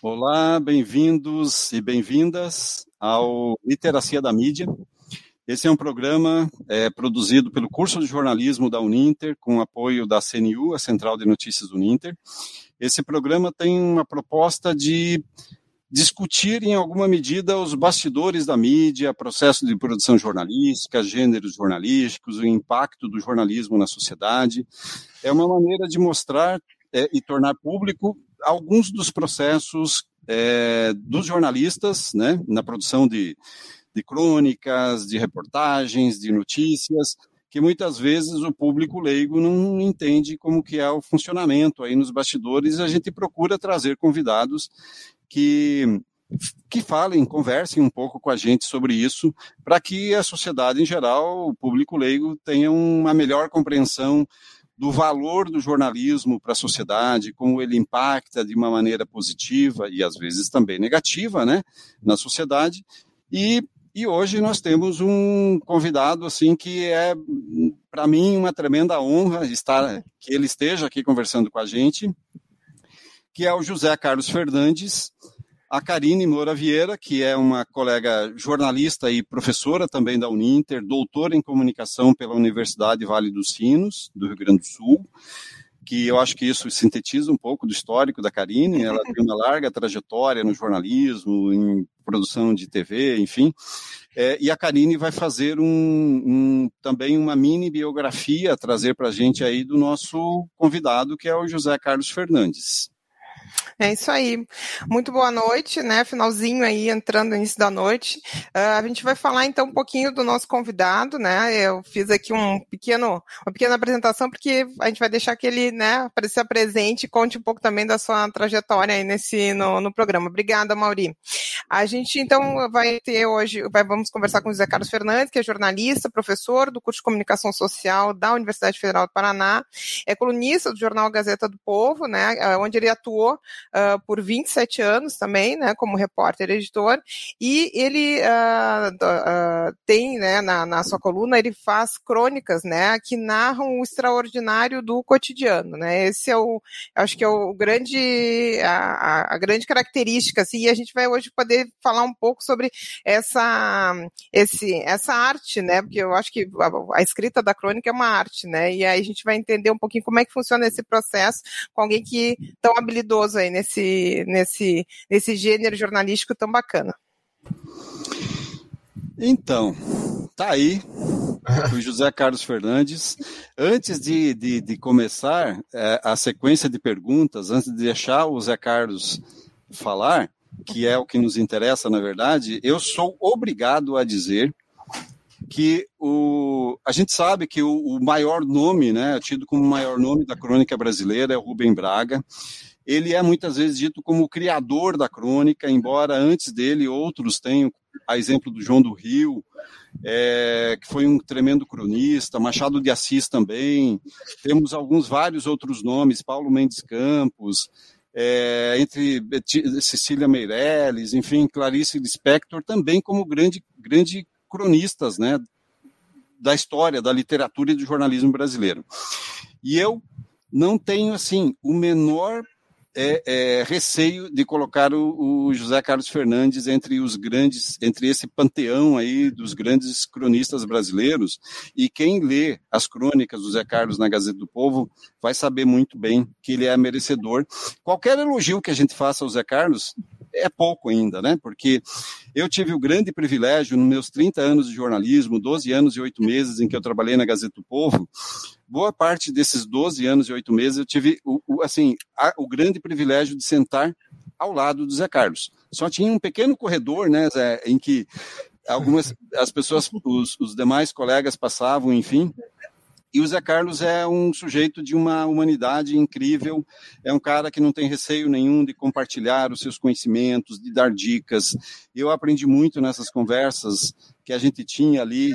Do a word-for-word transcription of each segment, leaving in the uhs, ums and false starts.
Olá, bem-vindos e bem-vindas ao Literacia da Mídia. Esse é um programa é, produzido pelo curso de jornalismo da Uninter, com apoio da C N U, a Central de Notícias Uninter. Esse programa tem uma proposta de discutir, em alguma medida, os bastidores da mídia, processo de produção jornalística, gêneros jornalísticos, o impacto do jornalismo na sociedade. É uma maneira de mostrar é, e tornar público alguns dos processos é, dos jornalistas, né, na produção de, de crônicas, de reportagens, de notícias, que muitas vezes o público leigo não entende como que é o funcionamento aí nos bastidores. A gente procura trazer convidados que, que falem, conversem um pouco com a gente sobre isso, para que a sociedade em geral, o público leigo, tenha uma melhor compreensão do valor do jornalismo para a sociedade, como ele impacta de uma maneira positiva e às vezes também negativa, né, na sociedade. E, e hoje nós temos um convidado assim que é, para mim, uma tremenda honra estar, que ele esteja aqui conversando com a gente, que é o José Carlos Fernandes, a Karine Moura Vieira, que é uma colega jornalista e professora também da Uninter, doutora em comunicação pela Universidade Vale dos Sinos, do Rio Grande do Sul, que eu acho que isso sintetiza um pouco do histórico da Karine. Ela tem uma larga trajetória no jornalismo, em produção de T V, enfim. É, e a Karine vai fazer um, um, também uma mini biografia, trazer para a gente aí do nosso convidado, que é o José Carlos Fernandes. É isso aí. Muito boa noite, né? Finalzinho aí, entrando no início da noite. Uh, a gente vai falar então um pouquinho do nosso convidado, né? Eu fiz aqui um pequeno, uma pequena apresentação, porque a gente vai deixar que ele, né, se apresente e conte um pouco também da sua trajetória aí nesse, no, no programa. Obrigada, Mauri. A gente então vai ter hoje, vai, vamos conversar com o José Carlos Fernandes, que é jornalista, professor do curso de Comunicação Social da Universidade Federal do Paraná, é colunista do jornal Gazeta do Povo, né? Onde ele atuou Uh, por vinte e sete anos também, né, como repórter e editor, e ele uh, uh, tem, né, na, na sua coluna, ele faz crônicas, né, que narram o extraordinário do cotidiano, né, esse é o, acho que é o grande, a, a grande característica, assim, e a gente vai hoje poder falar um pouco sobre essa, esse, essa arte, né, porque eu acho que a, a escrita da crônica é uma arte, né, e aí a gente vai entender um pouquinho como é que funciona esse processo com alguém que tão habilidoso aí nesse, nesse, nesse gênero jornalístico tão bacana. Então, tá aí o José Carlos Fernandes. Antes de, de, de começar é, a sequência de perguntas, antes de deixar o Zé Carlos falar, que é o que nos interessa, na verdade, eu sou obrigado a dizer que o, a gente sabe que o, o maior nome, né, tido como o maior nome da crônica brasileira é o Rubem Braga. Ele é muitas vezes dito como o criador da crônica, embora antes dele outros tenham, a exemplo do João do Rio, é, que foi um tremendo cronista, Machado de Assis também, temos alguns, vários outros nomes, Paulo Mendes Campos, é, entre Cecília Meirelles, enfim, Clarice Lispector, também como grande, grande cronistas, né, da história, da literatura e do jornalismo brasileiro. E eu não tenho, assim, o menor É, é, receio de colocar o, o José Carlos Fernandes entre os grandes, entre esse panteão aí dos grandes cronistas brasileiros, e quem lê as crônicas do José Carlos na Gazeta do Povo vai saber muito bem que ele é merecedor. Qualquer elogio que a gente faça ao José Carlos é pouco ainda, né? Porque eu tive o grande privilégio, nos meus trinta anos de jornalismo, doze anos e oito meses em que eu trabalhei na Gazeta do Povo, boa parte desses doze anos e oito meses eu tive o, o, assim, a, o grande privilégio de sentar ao lado do Zé Carlos. Só tinha um pequeno corredor, né, Zé, em que algumas as pessoas, os, os demais colegas passavam, enfim. E o Zé Carlos é um sujeito de uma humanidade incrível, é um cara que não tem receio nenhum de compartilhar os seus conhecimentos, de dar dicas. Eu aprendi muito nessas conversas que a gente tinha ali,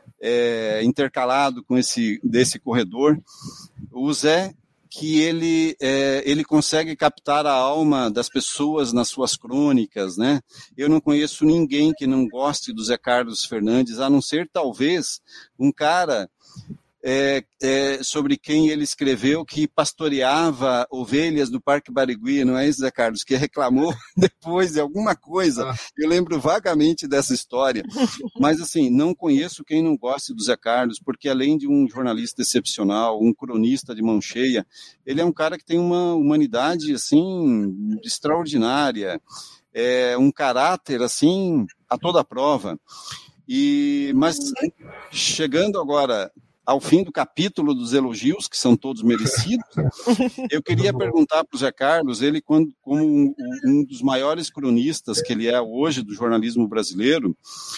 é, intercalado com esse desse corredor. O Zé, que ele, é, ele consegue captar a alma das pessoas nas suas crônicas, né? Eu não conheço ninguém que não goste do Zé Carlos Fernandes, a não ser talvez um cara é, é, sobre quem ele escreveu que pastoreava ovelhas no Parque Barigui, não é isso, Zé Carlos? Que reclamou depois de alguma coisa. Eu lembro vagamente dessa história. Mas, assim, não conheço quem não goste do Zé Carlos, porque além de um jornalista excepcional, um cronista de mão cheia, ele é um cara que tem uma humanidade, assim, extraordinária, é, um caráter, assim, a toda prova. E, mas, chegando agora ao fim do capítulo dos elogios, que são todos merecidos, eu queria perguntar para o Zé Carlos, ele quando, como um, um dos maiores cronistas que ele é hoje do jornalismo brasileiro,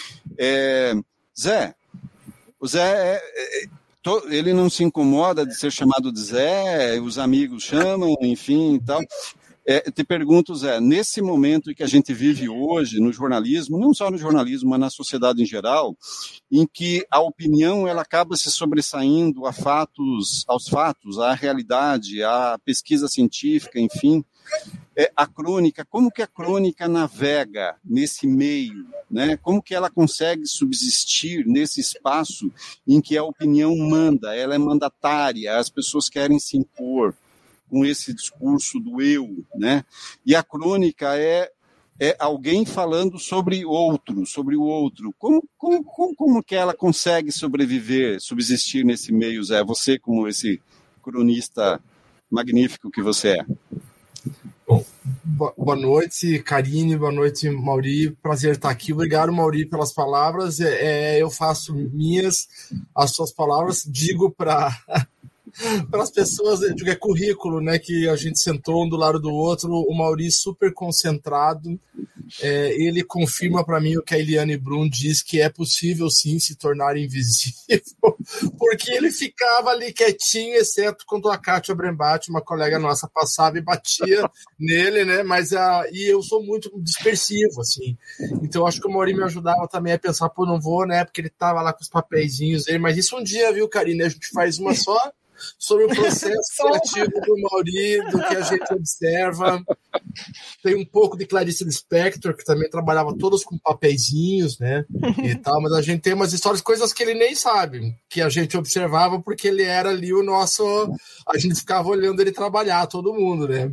é, Zé, o Zé, é, é, to, ele não se incomoda de ser chamado de Zé, os amigos chamam, enfim, e tal. É, te pergunto, Zé, nesse momento em que a gente vive hoje no jornalismo, não só no jornalismo, mas na sociedade em geral, em que a opinião ela acaba se sobressaindo a fatos, aos fatos, à realidade, à pesquisa científica, enfim, é, a crônica, como que a crônica navega nesse meio, né? Como que ela consegue subsistir nesse espaço em que a opinião manda, ela é mandatária, as pessoas querem se impor com esse discurso do eu, né? E a crônica é, é alguém falando sobre outro, sobre o outro. Como, como, como, como que ela consegue sobreviver, subsistir nesse meio, Zé? Você, como esse cronista magnífico que você é. Bom, boa noite, Karine, boa noite, Mauri, prazer estar aqui. Obrigado, Mauri, pelas palavras. É, eu faço minhas as suas palavras, digo para... para as pessoas, eu digo, é currículo, né, que a gente sentou um do lado do outro, o Mauri super concentrado, é, ele confirma para mim o que a Eliane Brum diz, que é possível sim se tornar invisível, porque ele ficava ali quietinho, exceto quando a Kátia Brembati, uma colega nossa, passava e batia nele, né, mas a, e eu sou muito dispersivo, assim, então acho que o Mauri me ajudava também a pensar, pô, não vou, né, porque ele tava lá com os papeizinhos dele, mas isso um dia, viu, Karine, a gente faz uma só, sobre o processo criativo do Mauri, do que a gente observa. Tem um pouco de Clarice Lispector, que também trabalhava todas com papeizinhos, né? E tal, mas a gente tem umas histórias, coisas que ele nem sabe, que a gente observava porque ele era ali o nosso. A gente ficava olhando ele trabalhar, todo mundo, né?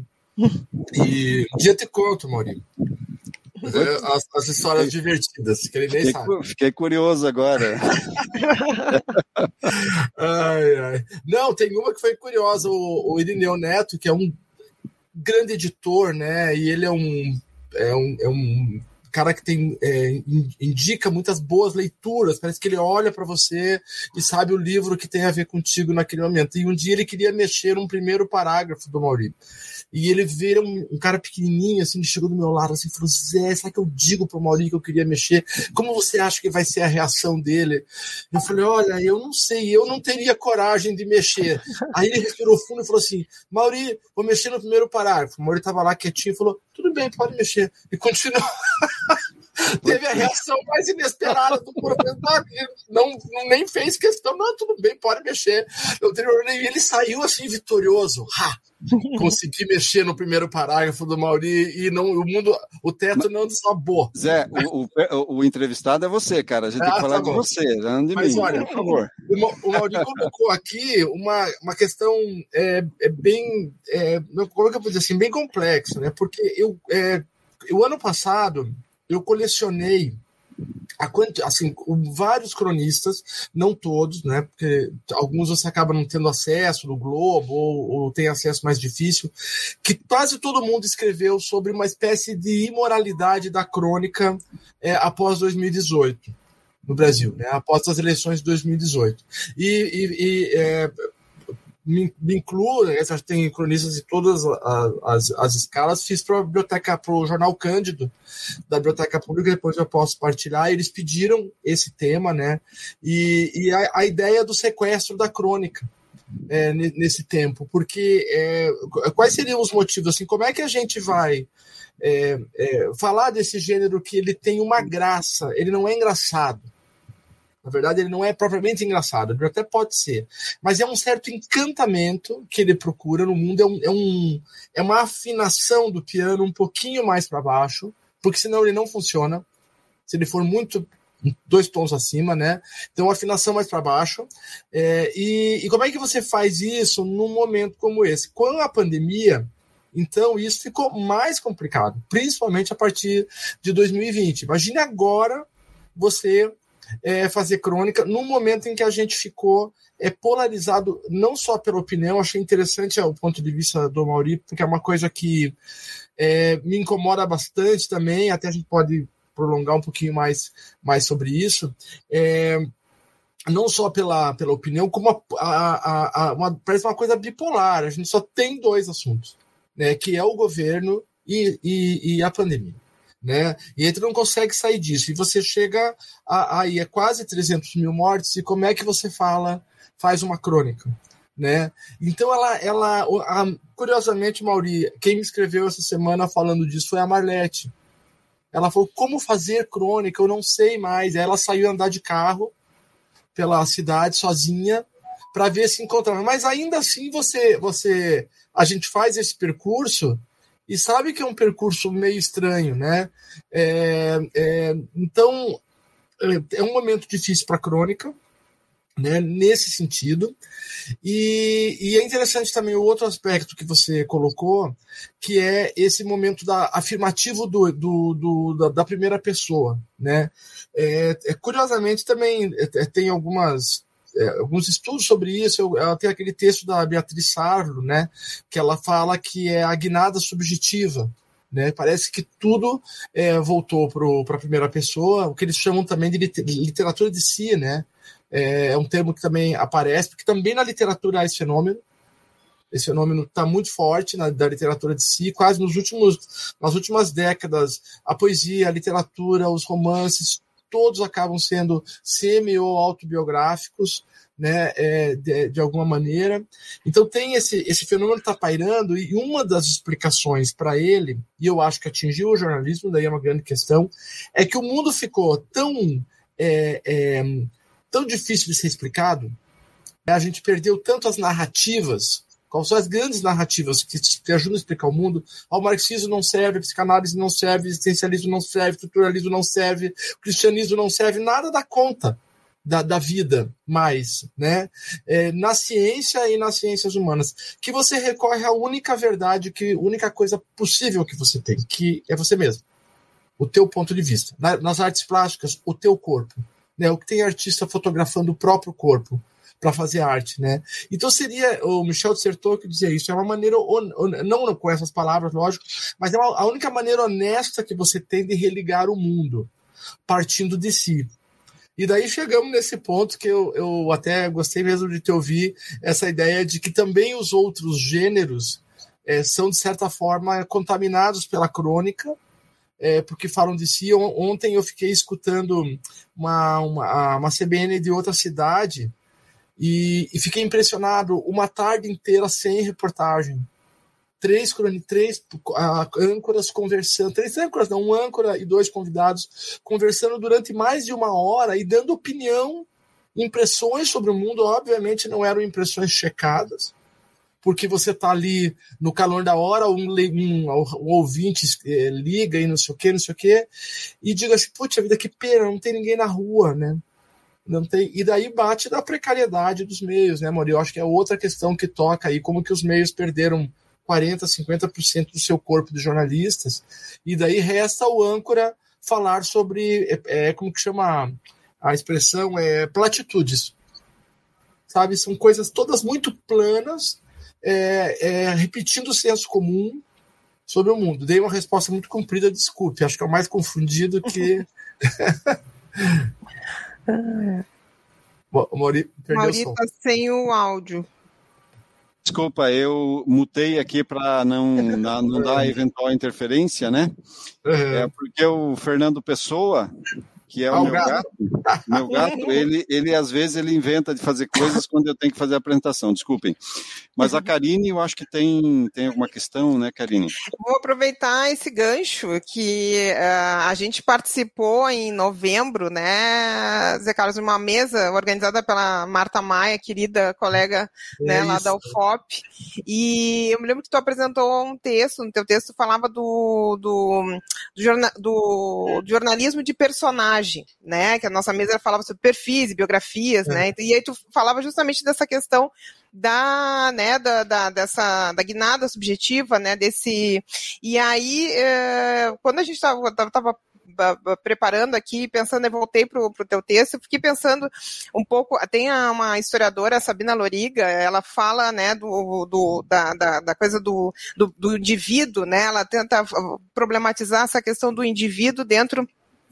E um dia te conto, Mauri. As, as histórias fiquei, divertidas, que ele nem fiquei, sabe. Fiquei curioso agora. ai, ai. Não, tem uma que foi curiosa, o, o Irineu Neto, que é um grande editor, né? E ele é um, é um, é um cara que tem, é, indica muitas boas leituras, parece que ele olha para você e sabe o livro que tem a ver contigo naquele momento. E um dia ele queria mexer um primeiro parágrafo do Mauri. E ele vira um, um cara pequenininho, assim, chegou do meu lado, assim, falou, Zé, será que eu digo pro Mauri que eu queria mexer? Como você acha que vai ser a reação dele? Eu falei, olha, eu não sei, eu não teria coragem de mexer. Aí ele respirou fundo e falou assim, Mauri, vou mexer no primeiro parágrafo. O Mauri tava lá quietinho e falou, tudo bem, pode mexer. E continuou. Teve a reação mais inesperada do professor, não, não nem fez questão, não, tudo bem, pode mexer. E ele saiu assim vitorioso. Ha! Consegui mexer no primeiro parágrafo do Mauri e não, o mundo, o teto não desabou. Zé, o, o, o entrevistado é você, cara. A gente ah, tem que falar tá de você, não de Mas mim, olha, por favor. O, o Mauri colocou aqui uma, uma questão é, é bem, é, como é que eu vou dizer assim, bem complexa, né? Porque eu, é, o ano passado eu colecionei a, assim, vários cronistas, não todos, né? Porque alguns você acaba não tendo acesso no Globo ou, ou tem acesso mais difícil, que quase todo mundo escreveu sobre uma espécie de imoralidade da crônica é, após dois mil e dezoito no Brasil, né? Após as eleições de dois mil e dezoito. E, e, e é, me, me incluo, né, tem cronistas de todas as, as, as escalas, fiz para a biblioteca, para o jornal Cândido da Biblioteca Pública, depois eu posso partilhar, eles pediram esse tema, né, e, e a, a ideia do sequestro da crônica é, nesse tempo, porque é, quais seriam os motivos, assim, como é que a gente vai é, é, falar desse gênero que ele tem uma graça, ele não é engraçado. Na verdade, ele não é propriamente engraçado, ele até pode ser, mas é um certo encantamento que ele procura no mundo, é, um, é, um, é uma afinação do piano um pouquinho mais para baixo, porque senão ele não funciona. Se ele for muito dois tons acima, né? Então, uma afinação mais para baixo. É, e, e como é que você faz isso num momento como esse? Com a pandemia, então, isso ficou mais complicado, principalmente a partir de dois mil e vinte. Imagine agora você é, fazer crônica num momento em que a gente ficou é, polarizado, não só pela opinião. Achei interessante o ponto de vista do Mauri, porque é uma coisa que é, me incomoda bastante também, até a gente pode prolongar um pouquinho mais, mais sobre isso, é, não só pela, pela opinião, como a, a, a, uma, parece uma coisa bipolar. A gente só tem dois assuntos, né, que é o governo e, e, e a pandemia. Né? E aí tu não consegue sair disso. E você chega a, aí a quase trezentos mil mortes, e como é que você fala, faz uma crônica? Né? Então, ela, ela a, curiosamente, Mauri, quem me escreveu essa semana falando disso foi a Marlete. Ela falou, como fazer crônica? Eu não sei mais. Aí ela saiu andar de carro pela cidade sozinha para ver se encontrava. Mas ainda assim, você, você, a gente faz esse percurso e sabe que é um percurso meio estranho, né? É, é, então, é um momento difícil para a crônica, né, nesse sentido. E, e é interessante também o outro aspecto que você colocou, que é esse momento da, afirmativo do, do, do, da, da primeira pessoa. Né? É, é, curiosamente, também é, tem algumas, é, alguns estudos sobre isso. Eu, eu tenho aquele texto da Beatriz Sarlo, né, que ela fala que é a guinada subjetiva. Né? Parece que tudo é, voltou para a primeira pessoa, o que eles chamam também de literatura de si, né? É um termo que também aparece, porque também na literatura há esse fenômeno. Esse fenômeno está muito forte na da literatura de si, quase nos últimos, nas últimas décadas. A poesia, a literatura, os romances, todos acabam sendo semi- ou autobiográficos, né, é, de, de alguma maneira. Então tem esse, esse fenômeno que está pairando, e uma das explicações para ele, e eu acho que atingiu o jornalismo, daí é uma grande questão, é que o mundo ficou tão... É, é, tão difícil de ser explicado, a gente perdeu tanto as narrativas, quais são as grandes narrativas que, que ajudam a explicar o mundo. O marxismo não serve, a psicanálise não serve, o existencialismo não serve, o estruturalismo não serve, o cristianismo não serve, nada dá conta da, da vida mais, né? É, na ciência e nas ciências humanas, que você recorre à única verdade, que, a única coisa possível que você tem, que é você mesmo, o teu ponto de vista. Na, nas artes plásticas, o teu corpo. Né, o que tem artista fotografando o próprio corpo para fazer arte, né? Então seria, o Michel de Certeau que dizia isso, é uma maneira, não com essas palavras, lógico, mas é uma, a única maneira honesta que você tem de religar o mundo, partindo de si. E daí chegamos nesse ponto que eu, eu até gostei mesmo de te ouvir, essa ideia de que também os outros gêneros é, são, de certa forma, contaminados pela crônica, É, porque falam de si. Ontem eu fiquei escutando uma, uma, uma C B N de outra cidade e, e fiquei impressionado, uma tarde inteira sem reportagem. Três, três âncoras conversando, três âncoras não, um âncora e dois convidados conversando durante mais de uma hora e dando opinião, impressões sobre o mundo. Obviamente não eram impressões checadas, porque você está ali no calor da hora, um, um, um ouvinte é, liga e não sei o que, não sei o que, e diga assim, putz, a vida que pena, não tem ninguém na rua, né? Não tem... E daí bate da precariedade dos meios, né, Mauri? Eu acho que é outra questão que toca aí, como que os meios perderam quarenta por cento, cinquenta por cento do seu corpo de jornalistas, e daí resta o âncora falar sobre, é, é, como que chama a expressão, é, platitudes, sabe? São coisas todas muito planas, É, é, repetindo o senso comum sobre o mundo. Dei uma resposta muito comprida, desculpe, acho que é o mais confundido que... O Mauri perdeu Mauri o som. tá sem o áudio. Desculpa, eu mutei aqui para não, não dar eventual interferência, né? Uhum. É porque o Fernando Pessoa, que é ah, o meu gato, gato, meu gato, ele, ele às vezes ele inventa de fazer coisas quando eu tenho que fazer a apresentação, desculpem. Mas a Karine, eu acho que tem, tem alguma questão, né, Karine? Vou aproveitar esse gancho que uh, a gente participou em novembro, né, Zé Carlos, de uma mesa organizada pela Marta Maia, querida colega, é né, lá da U F O P, e eu me lembro que tu apresentou um texto, no teu texto falava do, do, do, jorna, do, do jornalismo de personagem, personagem, né? Que a nossa mesa falava sobre perfis, biografias, é. né? E aí tu falava justamente dessa questão da, né, da, da, dessa, da guinada subjetiva, né, desse, e aí, é, quando a gente estava tava preparando aqui, pensando, eu voltei para o teu texto, eu fiquei pensando um pouco, tem uma historiadora, a Sabina Loriga, ela fala, né, do, do, da, da, da coisa do, do, do indivíduo, né, ela tenta problematizar essa questão do indivíduo dentro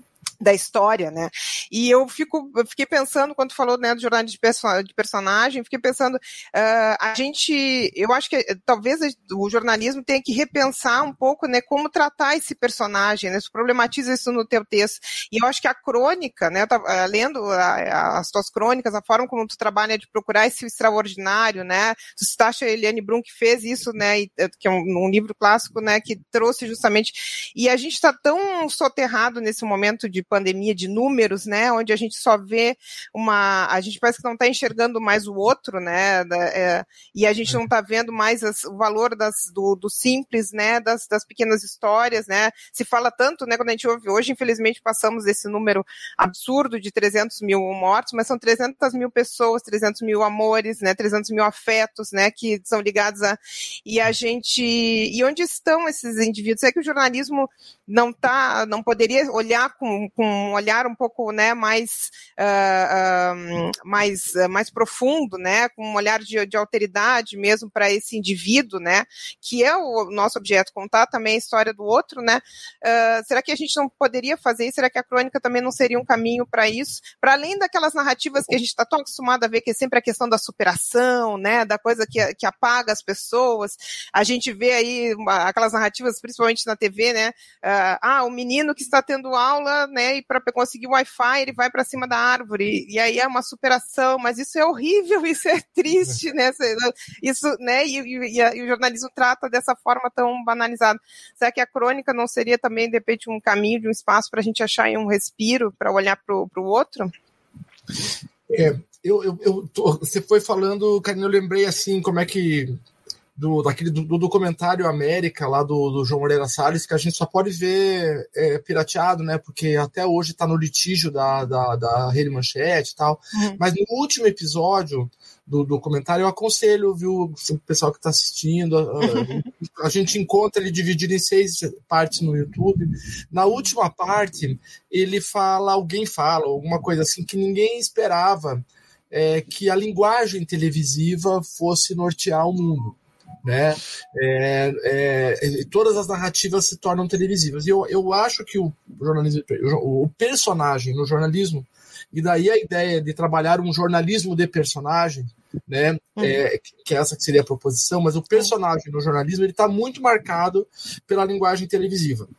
da história, né, e eu fico, eu fiquei pensando, quando tu falou, né, do jornalismo de, perso de personagem, fiquei pensando, uh, a gente, eu acho que talvez o jornalismo tenha que repensar um pouco, né, como tratar esse personagem, né, tu problematiza isso no teu texto, e eu acho que a crônica, né, eu tava, uh, lendo a, a, as tuas crônicas, a forma como tu trabalha de procurar esse extraordinário, né, tu citaste a Eliane Brum que fez isso, né, e, que é um, um livro clássico, né, que trouxe justamente, e a gente está tão soterrado nesse momento de pandemia, de números, né, onde a gente só vê uma, a gente parece que não está enxergando mais o outro, né, da, é, e a gente não está vendo mais as, o valor das, do, do simples, né, das, das pequenas histórias, né, se fala tanto, né, quando a gente ouve hoje, infelizmente passamos esse número absurdo de trezentos mil mortos, mas são trezentas mil pessoas, trezentos mil amores, né, trezentos mil afetos, né, que são ligados a, e a gente, e onde estão esses indivíduos? É que o jornalismo não tá, não poderia olhar com, com um olhar um pouco, né, mais, uh, um, mais, uh, mais profundo, né, com um olhar de, de alteridade mesmo para esse indivíduo, né, que é o nosso objeto, contar também a história do outro, né, uh, será que a gente não poderia fazer isso? Será que a crônica também não seria um caminho para isso? Para além daquelas narrativas que a gente está tão acostumado a ver, que é sempre a questão da superação, né, da coisa que, que apaga as pessoas, a gente vê aí uma, aquelas narrativas, principalmente na T V, né, uh, ah, o menino que está tendo aula, né, e para conseguir o Wi-Fi, ele vai para cima da árvore, e aí é uma superação, mas isso é horrível, isso é triste, né, isso, né, e, e, e o jornalismo trata dessa forma tão banalizada. Será que a crônica não seria também, de repente, um caminho, de um espaço para a gente achar aí um respiro, para olhar para o outro? É, eu, eu, eu tô, você foi falando, Karina, eu lembrei assim, como é que Do, daquele, do, do documentário América, lá do, do João Moreira Salles, que a gente só pode ver é, pirateado, né? Porque até hoje está no litígio da, da, da Rede Manchete e tal. Uhum. Mas no último episódio do documentário, eu aconselho, viu, o pessoal que está assistindo, a, a gente encontra ele dividido em seis partes no YouTube. Na última parte, ele fala, alguém fala, alguma coisa assim, que ninguém esperava é, que a linguagem televisiva fosse nortear o mundo. Né? É, é, todas as narrativas se tornam televisivas. E eu, eu acho que o jornalismo, o personagem no jornalismo, e daí a ideia de trabalhar um jornalismo de personagem, né? Uhum. É, que essa que seria a proposição, mas o personagem no jornalismo ele está muito marcado pela linguagem televisiva.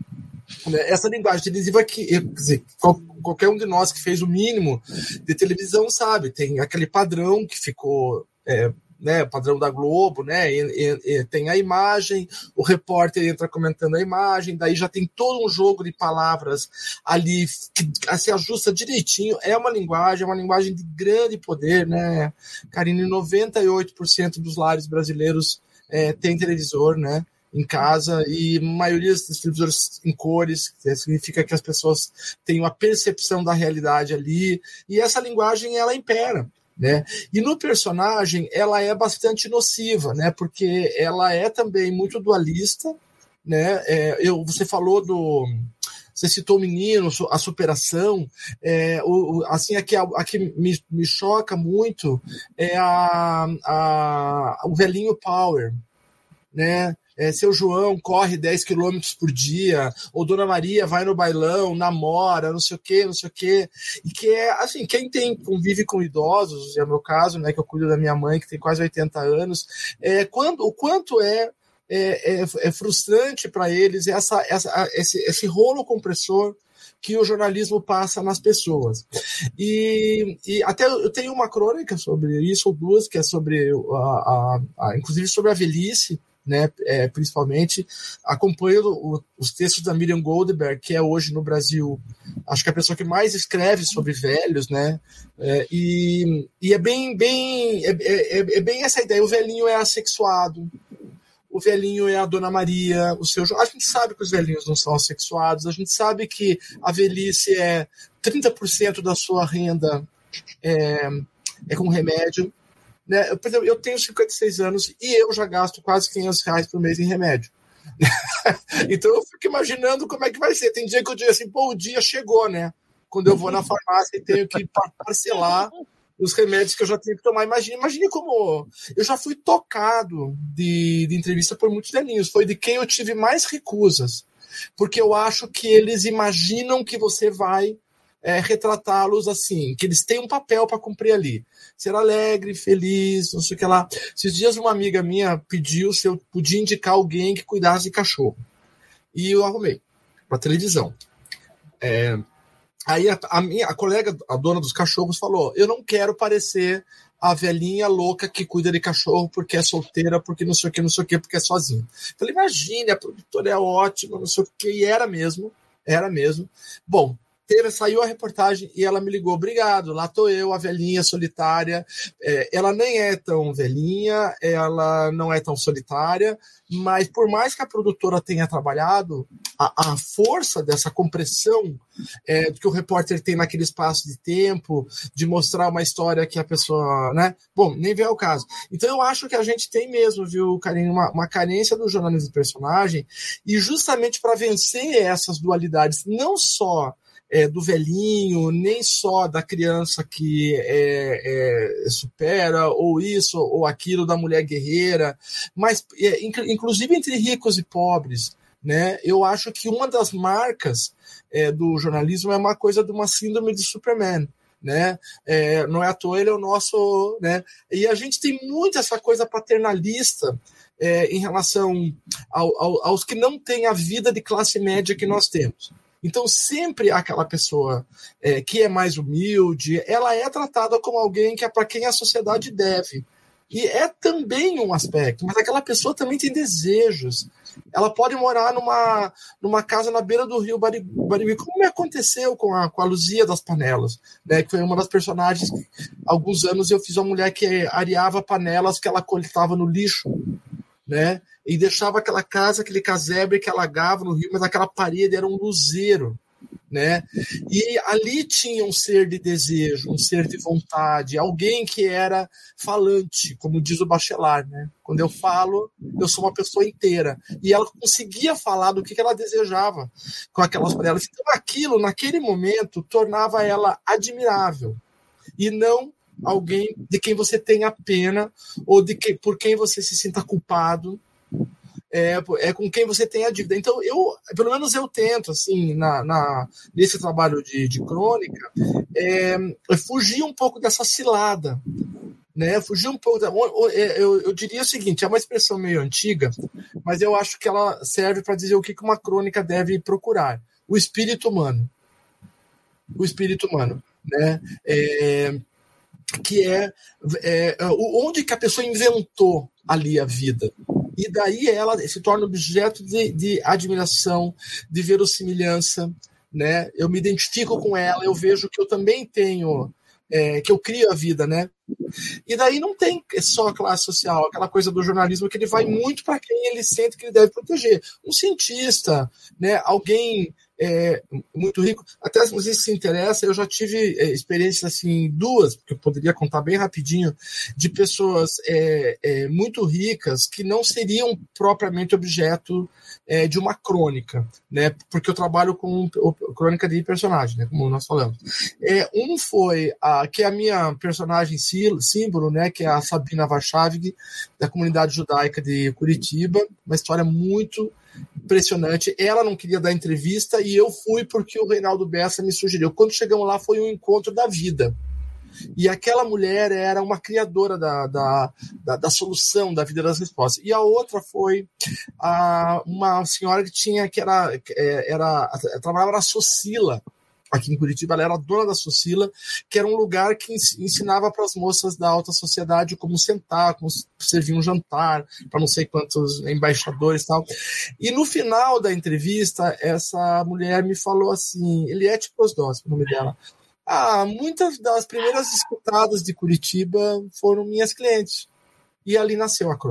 Essa linguagem televisiva que, quer dizer, qualquer um de nós que fez o mínimo de televisão sabe, tem aquele padrão que ficou é, né, padrão da Globo, né, e, e, e tem a imagem, o repórter entra comentando a imagem, daí já tem todo um jogo de palavras ali que se ajusta direitinho, é uma linguagem, é uma linguagem de grande poder, né, Karine, noventa e oito por cento dos lares brasileiros é, tem televisor, né, em casa, e a maioria dos televisores em cores, que significa que as pessoas têm uma percepção da realidade ali, e essa linguagem, ela impera. Né? E no personagem ela é bastante nociva, né? Porque ela é também muito dualista, né? É, eu, você falou do, você citou o menino, a superação, é, o, assim, aqui, aqui me, me choca muito é a, a, o velhinho Power, né? É, seu João corre dez quilômetros por dia, ou Dona Maria vai no bailão, namora, não sei o que, não sei o que, e que é, assim, quem tem, convive com idosos, é o meu caso, né, que eu cuido da minha mãe, que tem quase oitenta anos, é, quando, o quanto é, é, é, é frustrante para eles essa, essa, esse, esse rolo compressor que o jornalismo passa nas pessoas. E, e até eu tenho uma crônica sobre isso, ou duas, que é sobre, a, a, a, inclusive sobre a velhice, né, é, principalmente, acompanho o, os textos da Miriam Goldberg, que é hoje no Brasil, acho que é a pessoa que mais escreve sobre velhos, né, é, e, e é bem, bem é, é, é bem essa ideia, o velhinho é assexuado, o velhinho é a Dona Maria, o seu João. A gente sabe que os velhinhos não são assexuados, a gente sabe que a velhice é trinta por cento da sua renda é, é com remédio. Né? Eu, por exemplo, eu tenho cinquenta e seis anos e eu já gasto quase quinhentos reais por mês em remédio. Então eu fico imaginando como é que vai ser. Tem dia que eu digo assim, pô, o dia chegou, né? Quando eu vou na farmácia e tenho que parcelar os remédios que eu já tenho que tomar. Imagine, imagine como eu já fui tocado de, de entrevista por muitos velhinhos. Foi de quem eu tive mais recusas. Porque eu acho que eles imaginam que você vai é, retratá-los assim, que eles têm um papel para cumprir ali. Ser alegre, feliz, não sei o que lá. Esses dias uma amiga minha pediu se eu podia indicar alguém que cuidasse de cachorro. E eu arrumei para televisão. É, aí a, a minha a colega, a dona dos cachorros, falou: eu não quero parecer a velhinha louca que cuida de cachorro porque é solteira, porque não sei o que, não sei o que, porque é sozinha. Falei, imagine, a produtora é ótima, não sei o que, e era mesmo, era mesmo. Bom, teve, saiu a reportagem e ela me ligou, obrigado, lá tô eu, a velhinha solitária. É, ela nem é tão velhinha, ela não é tão solitária, mas por mais que a produtora tenha trabalhado, a, a força dessa compressão é, que o repórter tem naquele espaço de tempo, de mostrar uma história que a pessoa, né? Bom, nem vem ao caso. Então eu acho que a gente tem mesmo, viu, Karine, uma, uma carência do jornalismo de personagem, e justamente para vencer essas dualidades, não só É, do velhinho, nem só da criança que é, é, supera, ou isso, ou aquilo, da mulher guerreira, mas é, inclusive entre ricos e pobres. Né? Eu acho que uma das marcas é, do jornalismo é uma coisa de uma síndrome de Superman. Né? É, não é à toa, ele é o nosso. Né? E a gente tem muito essa coisa paternalista é, em relação ao, ao, aos que não têm a vida de classe média que nós temos. Então, sempre aquela pessoa é, que é mais humilde, ela é tratada como alguém que é para quem a sociedade deve. E é também um aspecto, mas aquela pessoa também tem desejos. Ela pode morar numa, numa casa na beira do rio Barigui, como me aconteceu com a, com a Luzia das Panelas, né, que foi uma das personagens. Há alguns anos eu fiz uma mulher que areava panelas que ela coletava no lixo, né? E deixava aquela casa, aquele casebre que alagava no rio, mas aquela parede era um luzeiro, né? E ali tinha um ser de desejo, um ser de vontade, alguém que era falante, como diz o Bachelard, né? Quando eu falo, eu sou uma pessoa inteira. E ela conseguia falar do que ela desejava com aquelas panelas. Então aquilo, naquele momento, tornava ela admirável. E não alguém de quem você tenha pena ou de que, por quem você se sinta culpado, é, é com quem você tem a dívida. Então, eu, pelo menos eu tento, assim, na, na, nesse trabalho de, de crônica, é, fugir um pouco dessa cilada, né? Fugir um pouco. Da, eu, eu diria o seguinte, é uma expressão meio antiga, mas eu acho que ela serve para dizer o que uma crônica deve procurar. O espírito humano. O espírito humano, né? É, que é, é onde que a pessoa inventou ali a vida. E daí ela se torna objeto de, de admiração, de verossimilhança, né? Eu me identifico com ela, eu vejo que eu também tenho, é, que eu crio a vida, né? E daí não tem só a classe social, aquela coisa do jornalismo que ele vai muito para quem ele sente que ele deve proteger. Um cientista, né? Alguém é, muito rico. Até se você se interessa, eu já tive é, experiências assim, duas, que eu poderia contar bem rapidinho, de pessoas é, é, muito ricas que não seriam propriamente objeto é, de uma crônica, né? Porque eu trabalho com crônica de personagem, né? Como nós falamos. É, um foi a, que é a minha personagem símbolo, né? Que é a Sabina Warchavig, da comunidade judaica de Curitiba, uma história muito impressionante. Ela não queria dar entrevista e eu fui porque o Reinaldo Bessa me sugeriu. Quando chegamos lá foi um encontro da vida. E aquela mulher era uma criadora da, da, da, da solução da vida das respostas. E a outra foi a, uma senhora que tinha, que era, era trabalhava na Socila, aqui em Curitiba. Ela era dona da Socila, que era um lugar que ensinava para as moças da alta sociedade como sentar, como servir um jantar para não sei quantos embaixadores e tal. E no final da entrevista, essa mulher me falou assim, Eliette Prosdós, o nome dela, ah, muitas das primeiras escutadas de Curitiba foram minhas clientes. E ali nasceu a crônica.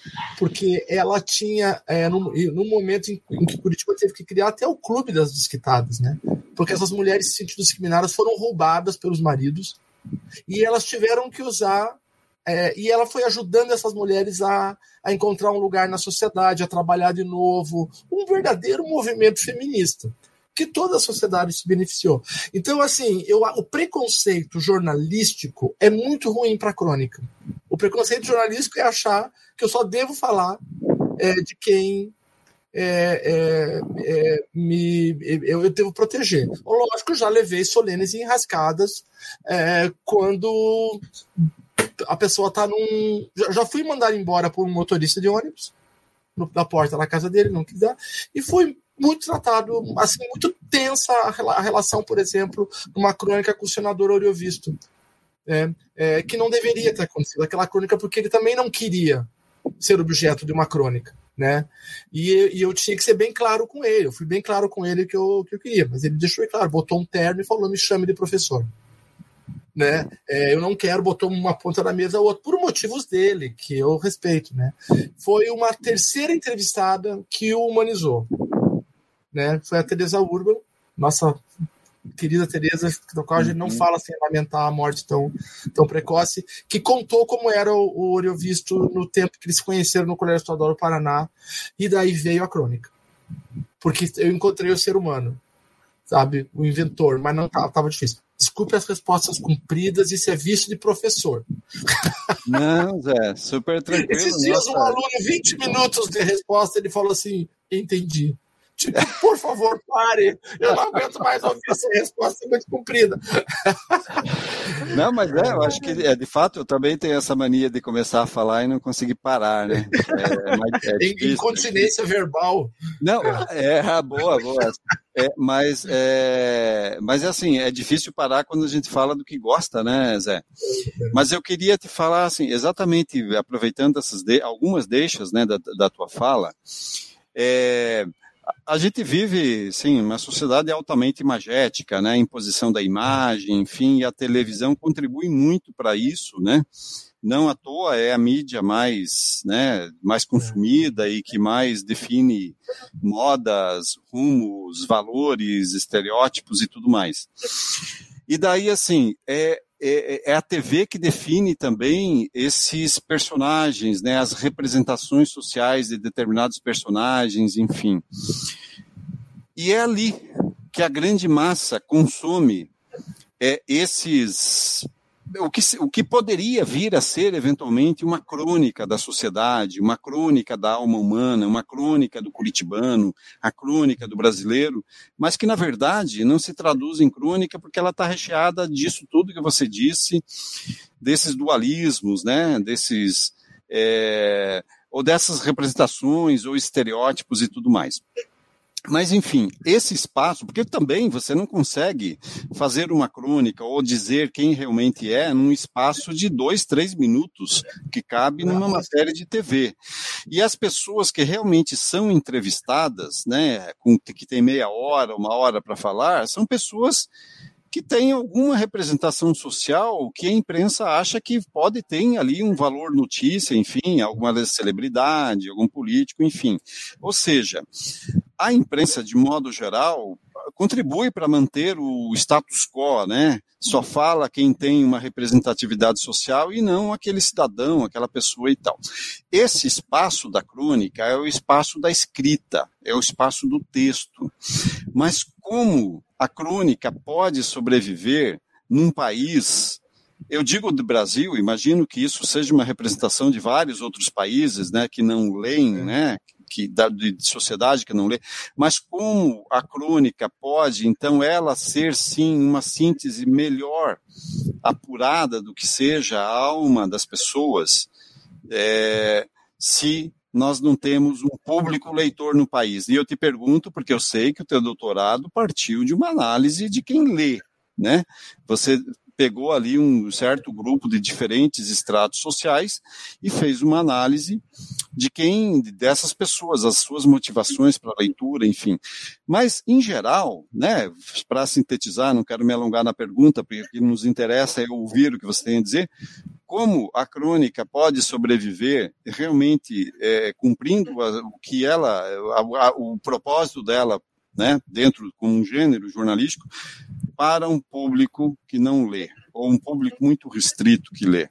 porque ela tinha, é, no, no momento em, em que Curitiba teve que criar até o clube das desquitadas, né? Porque essas mulheres se sentindo discriminadas foram roubadas pelos maridos e elas tiveram que usar, é, e ela foi ajudando essas mulheres a, a encontrar um lugar na sociedade, a trabalhar de novo, um verdadeiro movimento feminista, que toda a sociedade se beneficiou. Então, assim, eu, o preconceito jornalístico é muito ruim para a crônica. O preconceito jornalístico é achar que eu só devo falar é, de quem é, é, é, me, eu, eu devo proteger. Lógico, eu já levei solenes e enrascadas é, quando a pessoa está num... Já fui mandar embora por um motorista de ônibus, no, na porta da casa dele, não quis dar, e fui muito tratado, assim, muito tensa a relação, por exemplo, numa crônica com o senador Oriovisto, é, é, que não deveria ter acontecido aquela crônica, porque ele também não queria ser objeto de uma crônica, né? E, e eu tinha que ser bem claro com ele, eu fui bem claro com ele que eu, que eu queria, mas ele deixou claro, botou um terno e falou, me chame de professor. Né? É, eu não quero, botou uma ponta na mesa ou outra, por motivos dele, que eu respeito, né? Foi uma terceira entrevistada que o humanizou. Né? Foi a Teresa Urban, nossa querida Teresa, da qual a gente não fala sem lamentar a morte tão, tão precoce, que contou como era o, o Oriovisto no tempo que eles se conheceram no Colégio Estadual do Paraná, e daí veio a crônica. Porque eu encontrei o ser humano, sabe? O inventor, mas não estava difícil. Desculpe as respostas compridas, isso é vício de professor. Não, Zé, super tranquilo. Esses dias nossa. Um aluno, vinte minutos de resposta, ele falou assim, entendi. Tipo, por favor, pare. Eu não aguento mais ouvir essa resposta muito comprida. Não, mas é, eu acho que, é, de fato, eu também tenho essa mania de começar a falar e não conseguir parar, né? É, é difícil, Incontinência é verbal. Não, é, é boa, boa. É, mas, é, mas é assim, é difícil parar quando a gente fala do que gosta, né, Zé? Mas eu queria te falar, assim, exatamente, aproveitando essas de, algumas deixas, né, da, da tua fala, é... A gente vive, sim, uma sociedade altamente imagética, né? Imposição da imagem, enfim, e a televisão contribui muito para isso, né? Não à toa é a mídia mais, né, mais consumida e que mais define modas, rumos, valores, estereótipos e tudo mais. E daí, assim, é, é, é a T V que define também esses personagens, né, as representações sociais de determinados personagens, enfim. E é ali que a grande massa consome é, esses... O que, o que poderia vir a ser, eventualmente, uma crônica da sociedade, uma crônica da alma humana, uma crônica do curitibano, a crônica do brasileiro, mas que, na verdade, não se traduz em crônica porque ela está recheada disso tudo que você disse, desses dualismos, né, desses, é, ou dessas representações ou estereótipos e tudo mais. Mas, enfim, esse espaço, porque também você não consegue fazer uma crônica ou dizer quem realmente é num espaço de dois, três minutos que cabe numa matéria de T V. E as pessoas que realmente são entrevistadas, né, com, que tem meia hora, uma hora para falar, são pessoas que têm alguma representação social que a imprensa acha que pode ter ali um valor notícia, enfim, alguma celebridade, algum político, enfim. Ou seja, a imprensa, de modo geral, contribui para manter o status quo, né? Só fala quem tem uma representatividade social e não aquele cidadão, aquela pessoa e tal. Esse espaço da crônica é o espaço da escrita, é o espaço do texto. Mas como a crônica pode sobreviver num país, eu digo do Brasil, imagino que isso seja uma representação de vários outros países, né, que não leem, né, que, da, de sociedade que não lê, mas como a crônica pode, então, ela ser, sim, uma síntese melhor apurada do que seja a alma das pessoas, é, se nós não temos um público leitor no país. E eu te pergunto, porque eu sei que o teu doutorado partiu de uma análise de quem lê, né? Você pegou ali um certo grupo de diferentes estratos sociais e fez uma análise de quem, dessas pessoas, as suas motivações para a leitura, enfim. Mas, em geral, né, para sintetizar, não quero me alongar na pergunta, porque o que nos interessa é ouvir o que você tem a dizer, como a crônica pode sobreviver realmente é, cumprindo a, o que ela, a, a, o propósito dela, né, dentro com um gênero jornalístico, para um público que não lê, ou um público muito restrito que lê.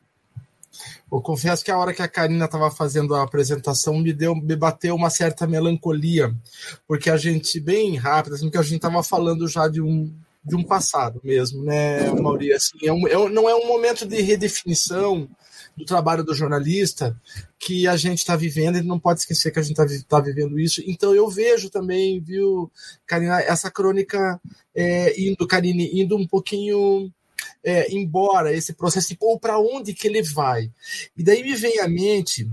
Eu confesso que a hora que a Karina estava fazendo a apresentação me, deu, me bateu uma certa melancolia, porque a gente, bem rápido, assim, que a gente estava falando já de um, de um passado mesmo, né, Mauri? Assim, é um, é, não é um momento de redefinição do trabalho do jornalista que a gente está vivendo, e não pode esquecer que a gente está tá vivendo isso. Então eu vejo também, viu, Karina, essa crônica é, indo, Karine, indo um pouquinho é, embora esse processo, ou para onde que ele vai. E daí me vem à mente,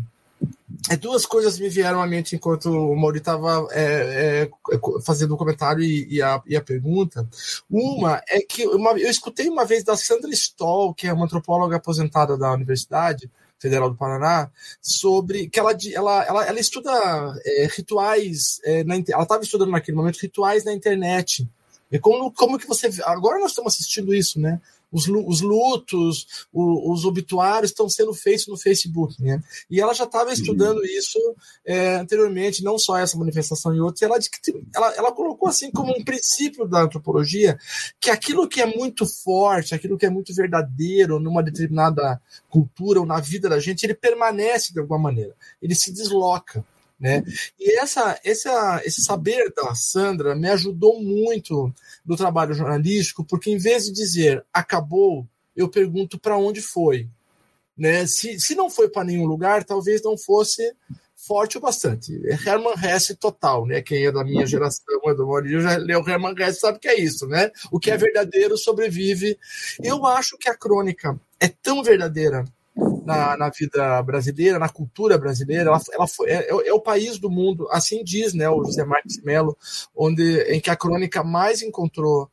é, duas coisas me vieram à mente enquanto o Mauri estava é, é, fazendo o comentário e, e, a, e a pergunta. Uma é que uma, eu escutei uma vez da Sandra Stoll, que é uma antropóloga aposentada da Universidade Federal do Paraná, sobre que ela, ela, ela, ela estuda é, rituais, é, na, ela estava estudando naquele momento rituais na internet. E como, como que você... Agora nós estamos assistindo isso, né? Os, os lutos, os, os obituários estão sendo feitos no Facebook, né? E ela já estava estudando isso é, anteriormente, não só essa manifestação e outras. Ela, ela, ela colocou assim como um princípio da antropologia que aquilo que é muito forte, aquilo que é muito verdadeiro numa determinada cultura ou na vida da gente, ele permanece de alguma maneira, ele se desloca. Né? E essa, essa, esse saber da Sandra me ajudou muito no trabalho jornalístico, porque em vez de dizer acabou, eu pergunto para onde foi. Né? Se, se não foi para nenhum lugar, talvez não fosse forte o bastante. É Hermann Hesse total, né? Quem é da minha geração, é do Maurício, já leu Hermann Hesse, sabe o que é isso, né? O que é verdadeiro sobrevive. Eu acho que a crônica é tão verdadeira Na, na vida brasileira, na cultura brasileira, ela, ela foi, é, é o país do mundo, assim diz, né, o José Marques Mello, onde, em que a crônica mais encontrou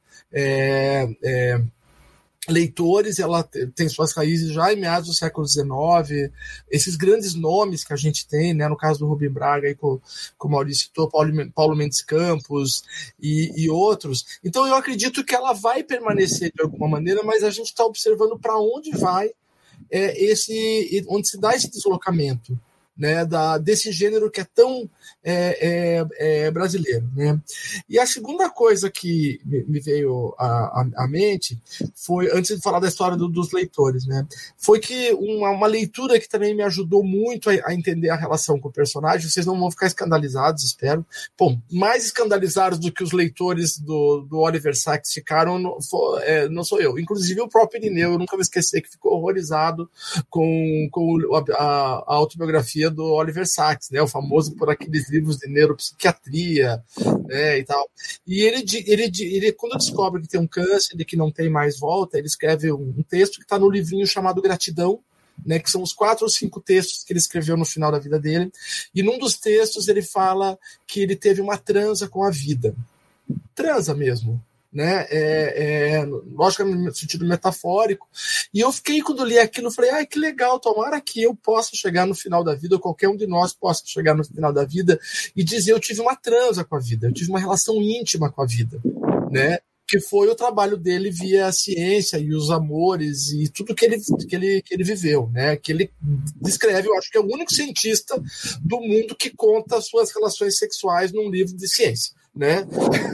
é, é, leitores, ela tem suas raízes já em meados do século dezenove, esses grandes nomes que a gente tem, né, no caso do Rubem Braga, aí, com, com o Maurício citou, Paulo, Paulo Mendes Campos e, e outros. Então eu acredito que ela vai permanecer de alguma maneira, mas a gente está observando para onde vai É esse, onde se dá esse deslocamento, né, da, desse gênero que é tão é, é, é brasileiro. Né? E a segunda coisa que me veio à, à mente foi, antes de falar da história do, dos leitores, né, foi que uma, uma leitura que também me ajudou muito a, a entender a relação com o personagem. Vocês não vão ficar escandalizados, espero. Bom, mais escandalizados do que os leitores do, do Oliver Sacks ficaram, não, for, é, não sou eu. Inclusive o próprio Irineu, eu nunca vou esquecer, que ficou horrorizado com, com a, a autobiografia do Oliver Sacks, né, o famoso por aqueles livros de neuropsiquiatria, né, e tal. E ele, ele, ele, quando descobre que tem um câncer e que não tem mais volta, ele escreve um, um texto que está no livrinho chamado Gratidão, né, que são os quatro ou cinco textos que ele escreveu no final da vida dele. E num dos textos ele fala que ele teve uma transa com a vida. Transa mesmo. Né? É, é, lógico, no sentido metafórico. E eu fiquei, quando li aquilo, falei, ai, que legal, tomara que eu possa chegar no final da vida, ou qualquer um de nós possa chegar no final da vida e dizer, eu tive uma transa com a vida, eu tive uma relação íntima com a vida, né? Que foi o trabalho dele via a ciência e os amores e tudo que ele, que ele, que ele viveu, né? Que ele descreve, eu acho que é o único cientista do mundo que conta suas relações sexuais num livro de ciência, né?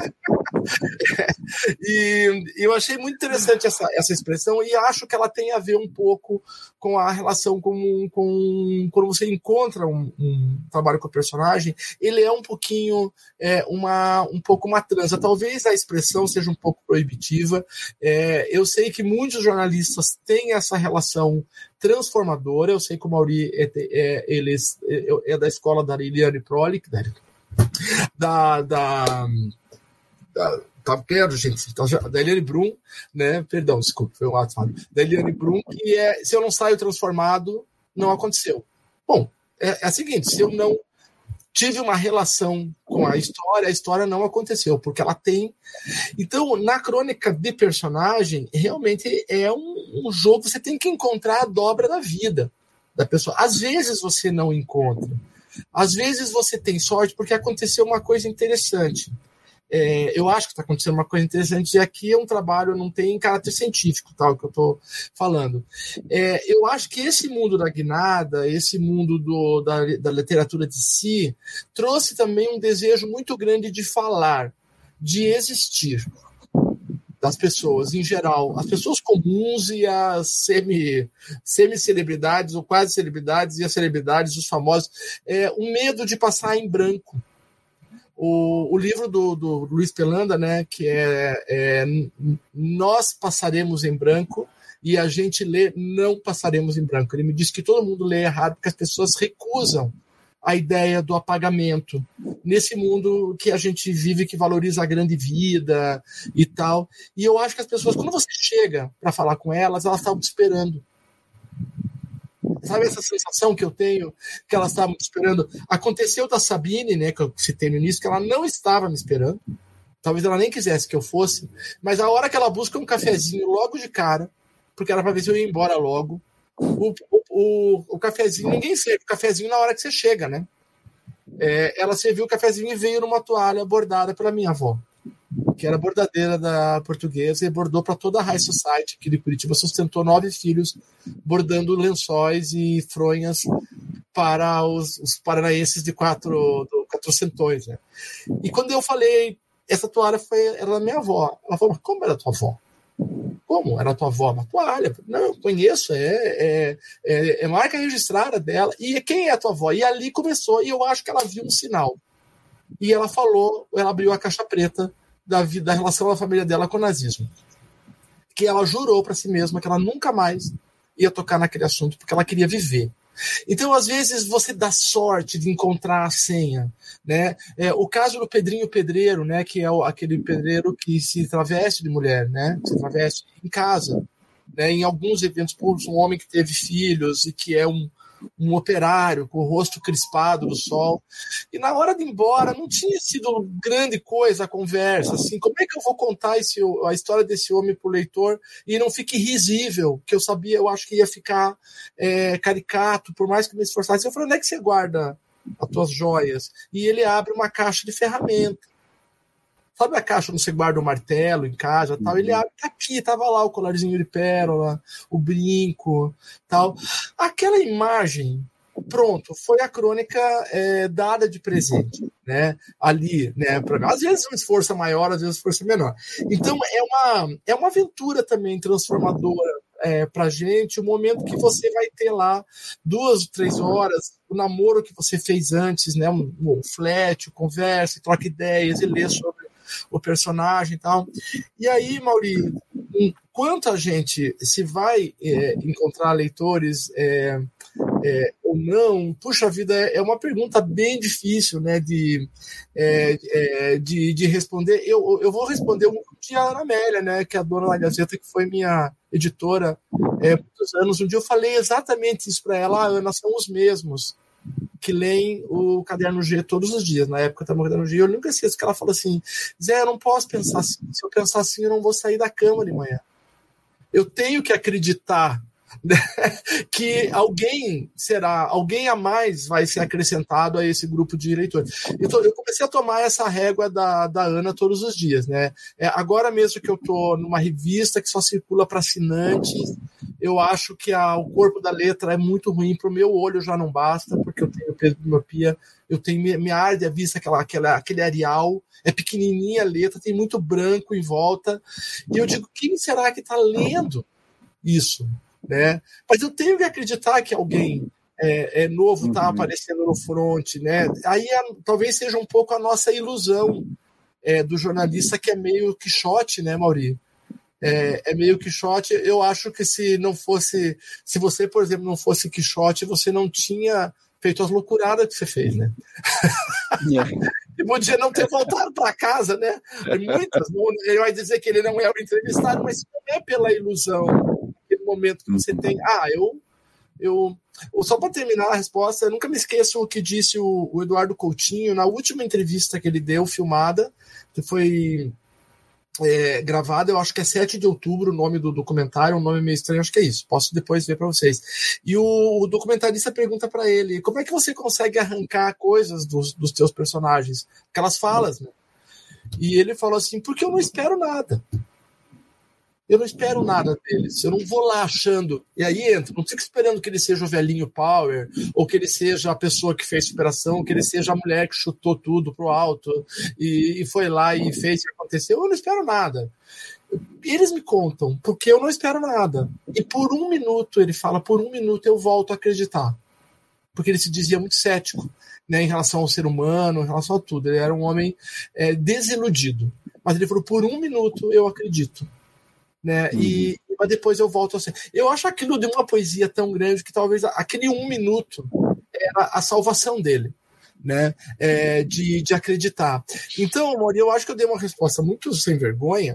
E eu achei muito interessante essa, essa expressão, e acho que ela tem a ver um pouco com a relação com, com quando você encontra um, um trabalho com o personagem, ele é um pouquinho é, uma, um pouco uma transa. Talvez a expressão seja um pouco proibitiva. É, eu sei que muitos jornalistas têm essa relação transformadora. Eu sei que o Mauri é, é, ele é, é da escola da Eliane Prolich, da, da da, tá vendo, gente? Da Eliane Brum, né? Perdão, desculpa, foi um ato falho. Da Eliane Brum, que é, se eu não saio transformado, não aconteceu. Bom, é, é o seguinte, se eu não tive uma relação com a história, a história não aconteceu, porque ela tem... Então, na crônica de personagem, realmente é um, um jogo, você tem que encontrar a dobra da vida da pessoa. Às vezes você não encontra, Às vezes você tem sorte porque aconteceu uma coisa interessante. É, eu acho que está acontecendo uma coisa interessante, e aqui é um trabalho, não tem caráter científico, tal, que eu estou falando. É, eu acho que esse mundo da guinada, esse mundo do, da, da literatura de si, trouxe também um desejo muito grande de falar, de existir, das pessoas em geral, as pessoas comuns e as semi, semi-celebridades, ou quase celebridades, e as celebridades, os famosos, é, um medo de passar em branco. O, o livro do, do Luiz Pelanda, né, que é, é Nós Passaremos em Branco, e a gente lê Não Passaremos em Branco. Ele me diz que todo mundo lê errado porque as pessoas recusam a ideia do apagamento nesse mundo que a gente vive, que valoriza a grande vida e tal. E eu acho que as pessoas, quando você chega para falar com elas, elas estavam te esperando. Sabe essa sensação que eu tenho, que elas estavam me esperando? Aconteceu da Sabine, né, que eu citei no início, que ela não estava me esperando. Talvez ela nem quisesse que eu fosse, mas a hora que ela busca um cafezinho logo de cara, porque era para ver se eu ia embora logo, o, o, o cafezinho, ninguém serve o cafezinho na hora que você chega, né? É, ela serviu o cafezinho e veio numa toalha bordada pela minha avó, que era bordadeira da Portuguesa, e bordou para toda a High Society aqui de Curitiba, sustentou nove filhos bordando lençóis e fronhas para os, os paranaenses de quatro, do quatrocentões, né? E quando eu falei, essa toalha foi, era da minha avó. Ela falou, mas como era tua avó? Como? Era tua avó? Uma toalha? Não, eu conheço, é, é, é, é marca registrada dela. E quem é a tua avó? E ali começou, e eu acho que ela viu um sinal. E ela falou, ela abriu a caixa preta da, da relação da família dela com o nazismo. Que ela jurou para si mesma que ela nunca mais ia tocar naquele assunto, porque ela queria viver. Então, às vezes, você dá sorte de encontrar a senha, né? É, o caso do Pedrinho Pedreiro, né? Que é o, aquele pedreiro que se traveste de mulher, né? Se traveste em casa, né? Em alguns eventos públicos, um homem que teve filhos e que é um, um operário com o rosto crispado do sol. E na hora de ir embora, não tinha sido grande coisa a conversa, assim, como é que eu vou contar esse, a história desse homem pro leitor e não fique risível, que eu sabia, eu acho que ia ficar é, caricato, por mais que me esforçasse. Eu falei, onde é que você guarda as tuas joias? E ele abre uma caixa de ferramenta. Sabe a caixa onde você guarda o martelo em casa? Tal? Ele abre, tá aqui, tava lá o colarzinho de pérola, o brinco, tal. Aquela imagem, pronto, foi a crônica é, dada de presente, né? Ali, né? Pra, às vezes um esforço maior, às vezes um esforço menor. Então é uma, é uma aventura também transformadora é, pra gente, o momento que você vai ter lá duas, três horas, o namoro que você fez antes, né? Um, um flat, conversa, troca ideias e lê sobre o personagem e tal. E aí, Mauri, enquanto a gente se vai é, encontrar leitores é, é, ou não, puxa vida, é uma pergunta bem difícil, né, de, é, é, de, de responder. Eu, eu vou responder um dia a Ana Amélia, né, que é a dona da Gazeta, que foi minha editora é, por muitos anos. Um dia eu falei exatamente isso para ela, ah, Ana, são os mesmos que leem o Caderno G todos os dias. Na época eu estava no Caderno G, eu nunca esqueço que ela falou assim, Zé, eu não posso pensar assim, se eu pensar assim eu não vou sair da cama de manhã. Eu tenho que acreditar, né, que alguém será, alguém a mais vai ser acrescentado a esse grupo de leitores. Então, eu comecei a tomar essa régua da, da Ana todos os dias, né? É, agora mesmo que eu estou numa revista que só circula para assinantes, eu acho que a, o corpo da letra é muito ruim, para o meu olho já não basta, porque eu tenho presbiopia, eu tenho, me arde a vista, aquela, aquela, aquele areal, é pequenininha a letra, tem muito branco em volta, e eu digo, quem será que está lendo isso? Né? Mas eu tenho que acreditar que alguém é, é novo está aparecendo no front, né? Aí a, talvez seja um pouco a nossa ilusão é, do jornalista, que é meio Quixote, né, Mauri? É, é meio Quixote. Eu acho que se não fosse, se você, por exemplo, não fosse Quixote, você não tinha feito as loucuradas que você fez, né? Yeah. E podia não ter voltado para casa, né? Muitas, ele vai dizer que ele não é o entrevistado, mas não é pela ilusão, aquele momento que você tem. Ah, eu. eu só para terminar a resposta, eu nunca me esqueço o que disse o, o Eduardo Coutinho na última entrevista que ele deu, filmada, que foi é, gravada, eu acho que é sete de outubro o nome do documentário, um nome meio estranho, acho que é isso, posso depois ver para vocês. E o, o documentarista pergunta para ele, como é que você consegue arrancar coisas dos, dos teus personagens? Aquelas falas, né? E ele falou assim, porque eu não espero nada. Eu não espero nada deles, eu não vou lá achando, e aí entra, não fico esperando que ele seja o velhinho power, ou que ele seja a pessoa que fez superação, ou que ele seja a mulher que chutou tudo pro alto, e, e foi lá e fez o que aconteceu, eu não espero nada. Eles me contam, porque eu não espero nada. E por um minuto, ele fala, por um minuto eu volto a acreditar. Porque ele se dizia muito cético, né, em relação ao ser humano, em relação a tudo. Ele era um homem é, desiludido. Mas ele falou, por um minuto eu acredito. Né? Uhum. E mas depois eu volto a ser. Eu acho aquilo de uma poesia tão grande que talvez aquele um minuto era a salvação dele, né? É, de, de acreditar. Então, amor, eu acho que eu dei uma resposta muito sem vergonha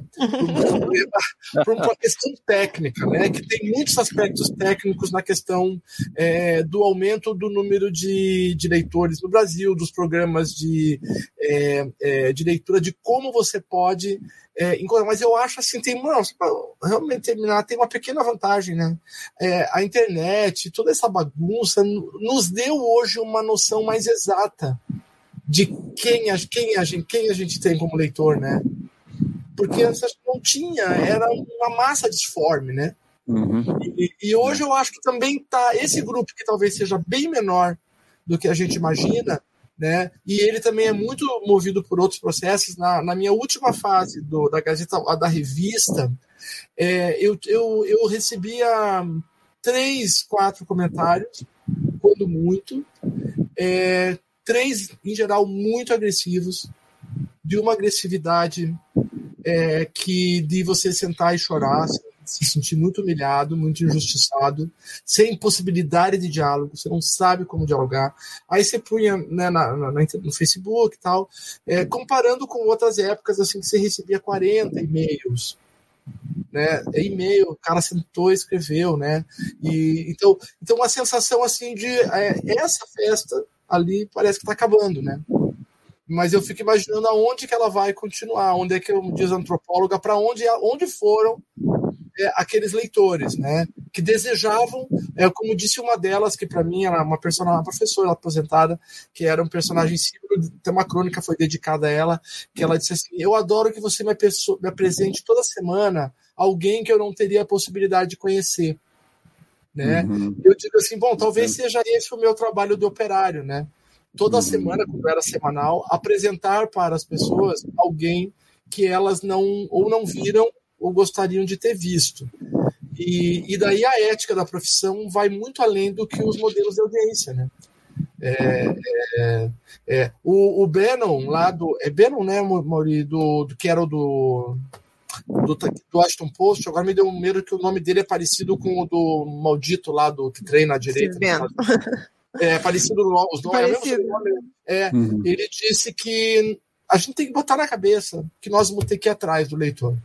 para uma questão técnica, né? Que tem muitos aspectos técnicos na questão é, do aumento do número de, de leitores no Brasil, dos programas de, é, é, de leitura, de como você pode. É, mas eu acho assim, tem uma, realmente terminar, tem uma pequena vantagem, né? É, a internet, toda essa bagunça nos deu hoje uma noção mais exata de quem a, quem a, gente, quem a gente tem como leitor, né? Porque antes não tinha, era uma massa disforme, né? Uhum. E, e hoje eu acho que também tá esse grupo que talvez seja bem menor do que a gente imagina, né? E ele também é muito movido por outros processos. Na, na minha última fase do, da Gazeta, da revista, é, eu, eu, eu recebia três, quatro comentários, quando muito, é, três, em geral, muito agressivos, de uma agressividade é, que de você sentar e chorar, assim, se sentir muito humilhado, muito injustiçado, sem possibilidade de diálogo, você não sabe como dialogar. Aí você punha, né, na, na, no Facebook e tal, é, comparando com outras épocas, assim, que você recebia quarenta e-mails, né, e-mail, o cara sentou e escreveu, né, e, então, então uma sensação assim de, é, essa festa ali parece que está acabando, né, mas eu fico imaginando aonde que ela vai continuar, onde é que, eu diz a antropóloga, para onde, onde foram É, aqueles leitores, né, que desejavam, é, como disse uma delas, que para mim era uma, personagem, uma professora aposentada, que era um personagem símbolo, tem uma crônica foi dedicada a ela, que ela disse assim, eu adoro que você me, aperso- me apresente toda semana alguém que eu não teria a possibilidade de conhecer, né, uhum. Eu digo assim, bom, talvez seja esse o meu trabalho de operário, né, toda uhum. semana, quando era semanal, apresentar para as pessoas alguém que elas não, ou não viram, ou gostariam de ter visto. E, e daí a ética da profissão vai muito além do que os modelos de audiência, né? É, é, é, o, o Bannon, lá do... É Bannon, né, Mauri? Do, do, que era o do, do, do Washington Post, agora me deu um medo que o nome dele é parecido com o do maldito lá, do que treina à direita. É parecido, os nomes, parecido. É mesmo nome, é, uhum. Ele disse que a gente tem que botar na cabeça que nós vamos ter que ir atrás do leitor.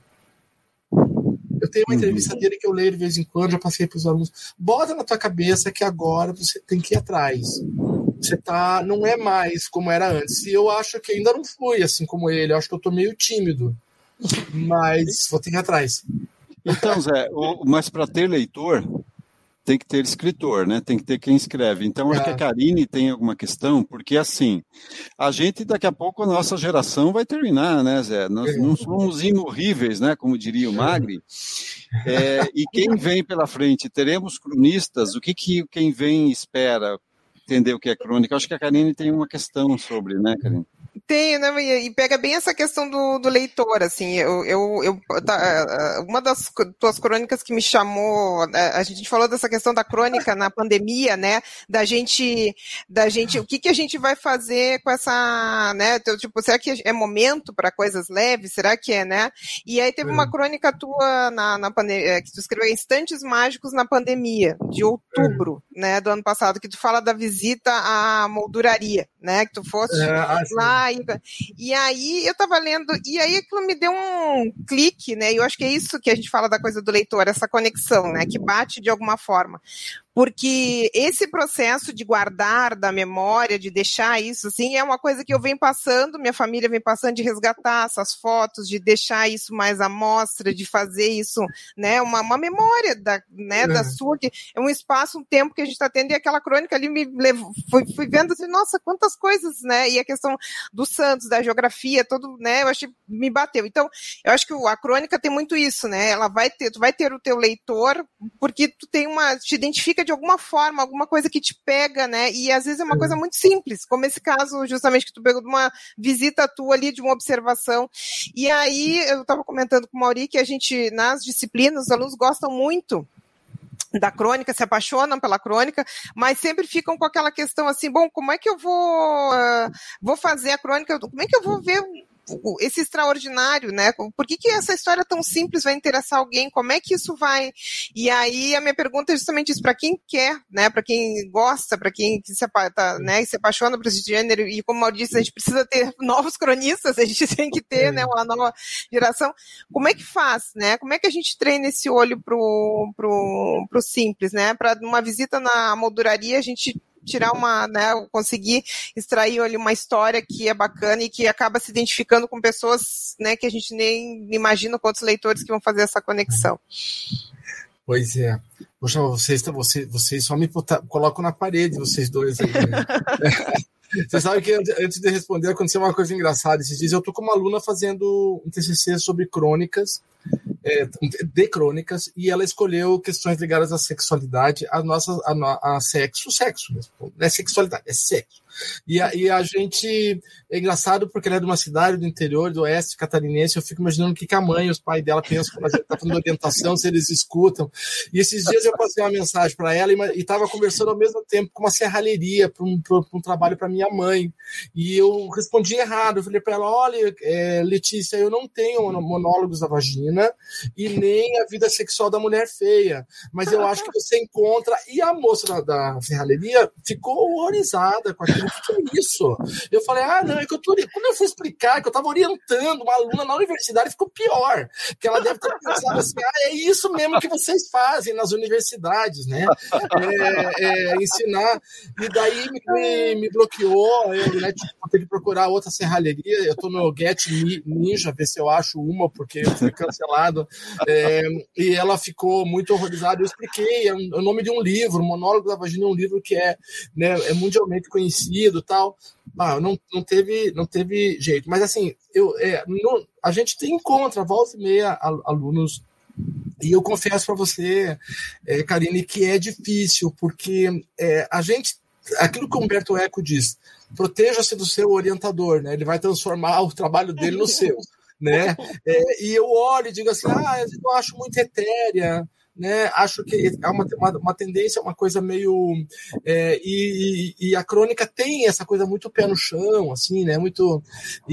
Eu tenho uma entrevista dele que eu leio de vez em quando, já passei para os alunos. Bota na tua cabeça que agora você tem que ir atrás. Você tá, não é mais como era antes. E eu acho que ainda não fui assim como ele. Eu acho que eu estou meio tímido. Mas vou ter que ir atrás. Então, Zé, o, mas para ter leitor, tem que ter escritor, né? Tem que ter quem escreve. Então, acho é. que a Karine tem alguma questão, porque assim, a gente daqui a pouco, a nossa geração vai terminar, né, Zé? Nós não somos imorríveis, né? Como diria o Magri. É, e quem vem pela frente? Teremos cronistas? O que, que quem vem espera entender o que é crônica? Acho que a Karine tem uma questão sobre, né, Karine? Tem, né, e pega bem essa questão do, do leitor, assim, eu, eu, eu tá, uma das tuas crônicas que me chamou, a gente falou dessa questão da crônica na pandemia, né, da gente, da gente, o que que a gente vai fazer com essa, né, tipo, será que é momento para coisas leves, será que é, né, e aí teve uma crônica tua na, na pandemia, que tu escreveu Instantes Mágicos na Pandemia, de outubro, né, do ano passado, que tu fala da visita à molduraria, né, que tu foste é, assim. lá. E aí eu tava lendo, e aí aquilo me deu um clique, né? E eu acho que é isso que a gente fala da coisa do leitor, essa conexão, né? Que bate de alguma forma. porque esse processo de guardar da memória, de deixar isso, assim, é uma coisa que eu venho passando, minha família vem passando, de resgatar essas fotos, de deixar isso mais à mostra, de fazer isso, né, uma, uma memória da, né, é. da sua, que é um espaço, um tempo que a gente está tendo, e aquela crônica ali me levou, fui, fui vendo assim, nossa, quantas coisas, né, e a questão dos santos, da geografia, todo, né, eu achei, me bateu. Então, eu acho que a crônica tem muito isso, né, ela vai ter, tu vai ter o teu leitor, porque tu tem uma, te identifica de alguma forma, alguma coisa que te pega, né, e às vezes é uma é. coisa muito simples, como esse caso, justamente, que tu pegou de uma visita tua ali, de uma observação, e aí, eu estava comentando com o Mauri que a gente, nas disciplinas, os alunos gostam muito da crônica, se apaixonam pela crônica, mas sempre ficam com aquela questão assim, bom, como é que eu vou, uh, vou fazer a crônica, como é que eu vou ver esse extraordinário, né? Por que que essa história tão simples vai interessar alguém? Como é que isso vai? E aí a minha pergunta é justamente isso, para quem quer, né? Para quem gosta, para quem se, tá, né? se apaixona por esse gênero, e como eu disse, a gente precisa ter novos cronistas, a gente tem que ter, é. né, uma nova geração. Como é que faz, né? Como é que a gente treina esse olho pro, pro, pro simples, né? Para uma visita na molduraria, a gente tirar uma, né, conseguir extrair ali uma história que é bacana e que acaba se identificando com pessoas, né, que a gente nem imagina quantos leitores que vão fazer essa conexão. Pois é. Poxa, vocês, vocês, vocês só me colocam na parede, vocês dois aí, né? Você sabe que antes de responder aconteceu uma coisa engraçada. Esses dias eu estou com uma aluna fazendo um T C C sobre crônicas, é, de crônicas, e ela escolheu questões ligadas à sexualidade, a nossa, a, a sexo, sexo mesmo. Não é sexualidade, é sexo. E a, e a gente, é engraçado porque ela é de uma cidade do interior, do oeste catarinense, eu fico imaginando o que, que a mãe e os pais dela pensam quando a gente está fazendo orientação, se eles escutam. E esses dias eu passei uma mensagem para ela e estava conversando ao mesmo tempo com uma serralheria para um, um trabalho para minha mãe. E eu respondi errado, eu falei para ela, olha, é, Letícia, eu não tenho monólogos da vagina e nem a vida sexual da mulher feia, mas eu acho que você encontra. E a moça da, da serralheria ficou horrorizada com aquilo. O que é isso? Eu falei, ah, não, é que eu tô. Quando eu fui explicar que eu estava orientando uma aluna na universidade, ficou pior. Que ela deve ter pensado assim, ah, é isso mesmo que vocês fazem nas universidades, né? É, é, ensinar. E daí me, me, me bloqueou, eu né, tipo, vou ter que procurar outra serralheria. Eu tô no Get Ninja, ver se eu acho uma, porque eu fui cancelado. É, e ela ficou muito horrorizada. Eu expliquei, é, um, é o nome de um livro, o Monólogo da Vagina é um livro que é, né, é mundialmente conhecido. Tal, ah, não, não, teve, não teve jeito, mas assim, eu, é, no, a gente tem, encontra, volta e meia alunos, e eu confesso para você, é, Karine, que é difícil, porque é, a gente, aquilo que o Humberto Eco diz, proteja-se do seu orientador, né? Ele vai transformar o trabalho dele no seu, né? É, e eu olho e digo assim, ah, eu acho muito etérea, né? Acho que é uma, uma, uma tendência, uma coisa meio é, e, e a crônica tem essa coisa muito pé no chão, assim, né? Muito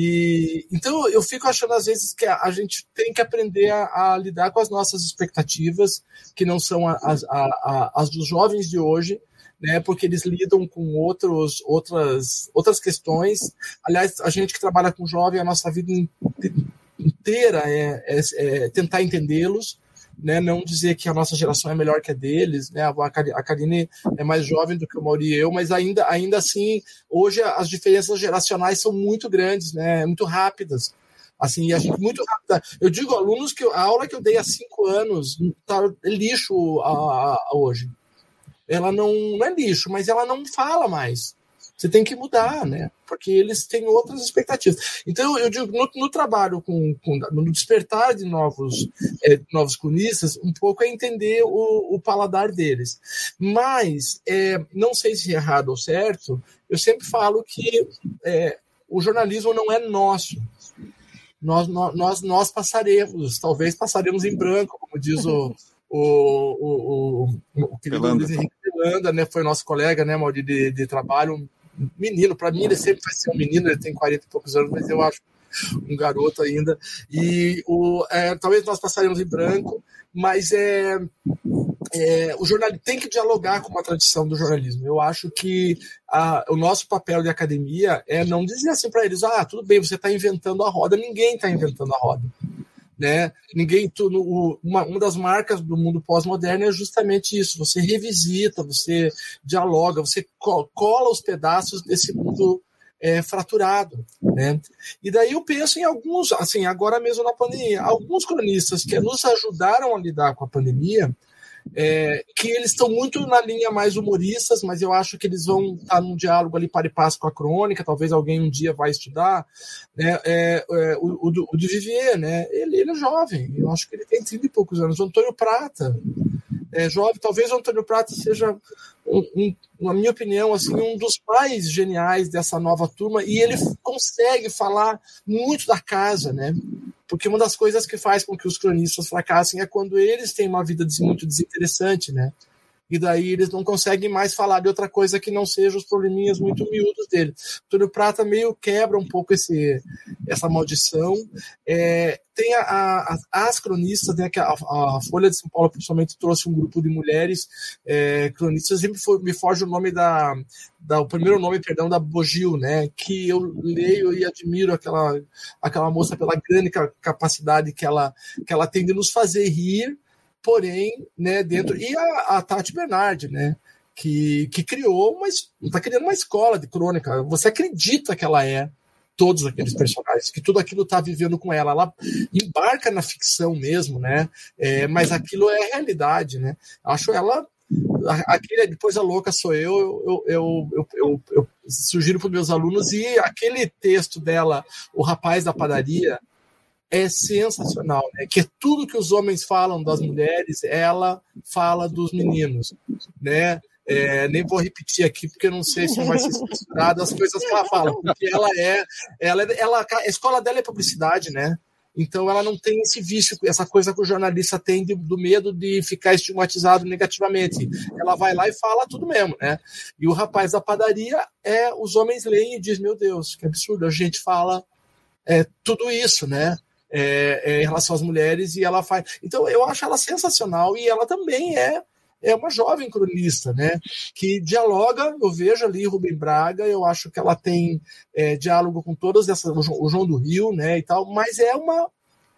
e então eu fico achando às vezes que a, a gente tem que aprender a, a lidar com as nossas expectativas, que não são as, a, a, as dos jovens de hoje, né? Porque eles lidam com outros, outras, outras questões. Aliás, a gente que trabalha com jovem, a nossa vida inteira é, é, é tentar entendê-los. Né, não dizer que a nossa geração é melhor que a deles, né, a Karine é mais jovem do que o Mauri e eu, mas ainda, ainda assim, hoje as diferenças geracionais são muito grandes, né, muito rápidas. Assim, e a gente muito rápida. Eu digo alunos que a aula que eu dei há cinco anos tá lixo a, a, hoje. Ela não, não é lixo, mas ela não fala mais. Você tem que mudar, né? Porque eles têm outras expectativas. Então, eu digo, no, no trabalho, com, com, no despertar de novos, é, novos cronistas, um pouco é entender o, o paladar deles. Mas, é, não sei se é errado ou certo, eu sempre falo que é, o jornalismo não é nosso. Nós, nós, nós passaremos, talvez passaremos em branco, como diz o... O, o, o, o querido Luiz Henrique Pelanda, né, foi nosso colega, né, Mauri, de, de trabalho, menino, para mim ele sempre vai ser um menino, ele tem quarenta e poucos anos, mas eu acho um garoto ainda, e o, é, talvez nós passaremos em branco, mas é, é, o jornalismo tem que dialogar com a tradição do jornalismo. Eu acho que a, o nosso papel de academia é não dizer assim para eles, ah, tudo bem, você está inventando a roda. Ninguém está inventando a roda. né? Ninguém, tu, no, uma, uma das marcas do mundo pós-moderno é justamente isso. Você revisita, você dialoga, você cola os pedaços desse mundo é, fraturado, né? E daí eu penso em alguns, assim, agora mesmo na pandemia, alguns cronistas que nos ajudaram a lidar com a pandemia, É, que eles estão muito na linha mais humoristas, mas eu acho que eles vão estar num diálogo ali para e passo com a crônica, talvez alguém um dia vai estudar, né? é, é, o, o, o de Vivier, né? ele, ele é jovem, eu acho que ele tem trinta e poucos anos. O Antônio Prata é jovem, talvez o Antônio Prata seja, um, um, na minha opinião, assim, um dos mais geniais dessa nova turma, e ele consegue falar muito da casa, né? Porque uma das coisas que faz com que os cronistas fracassem é quando eles têm uma vida muito desinteressante, né? E daí eles não conseguem mais falar de outra coisa que não seja os probleminhas muito miúdos dele. Antônio Prata meio quebra um pouco esse, essa maldição. É, tem a, a, as cronistas, né, que a, a Folha de São Paulo principalmente trouxe um grupo de mulheres é, cronistas, sempre for, me foge o nome da, da, o primeiro nome, perdão, da Bogil, né, que eu leio e admiro aquela, aquela moça pela grande capacidade que ela, que ela tem de nos fazer rir, porém, né, dentro... E a, a Tati Bernardi, né, que, que criou uma... Está criando uma escola de crônica. Você acredita que ela é todos aqueles personagens, que tudo aquilo está vivendo com ela. Ela embarca na ficção mesmo, né, é, mas aquilo é realidade, né. Acho ela... Aquele Depois a Louca Sou Eu, eu, eu, eu, eu, eu sugiro para os meus alunos, e aquele texto dela, O Rapaz da Padaria, é sensacional, né? Que tudo que os homens falam das mulheres, ela fala dos meninos, né? É, nem vou repetir aqui, porque eu não sei se vai ser censurado as coisas que ela fala, porque ela é, ela, ela, a escola dela é publicidade, né? Então ela não tem esse vício, essa coisa que o jornalista tem de, do medo de ficar estigmatizado negativamente. Ela vai lá e fala tudo mesmo, né? E O Rapaz da Padaria é, os homens leem e dizem, meu Deus, que absurdo, a gente fala é, tudo isso, né? É, é, em relação às mulheres, e ela faz. Então, eu acho ela sensacional, e ela também é, é uma jovem cronista, né? Que dialoga, eu vejo ali Rubem Braga, eu acho que ela tem é, diálogo com todas essas, o João do Rio, né? E tal, mas é uma,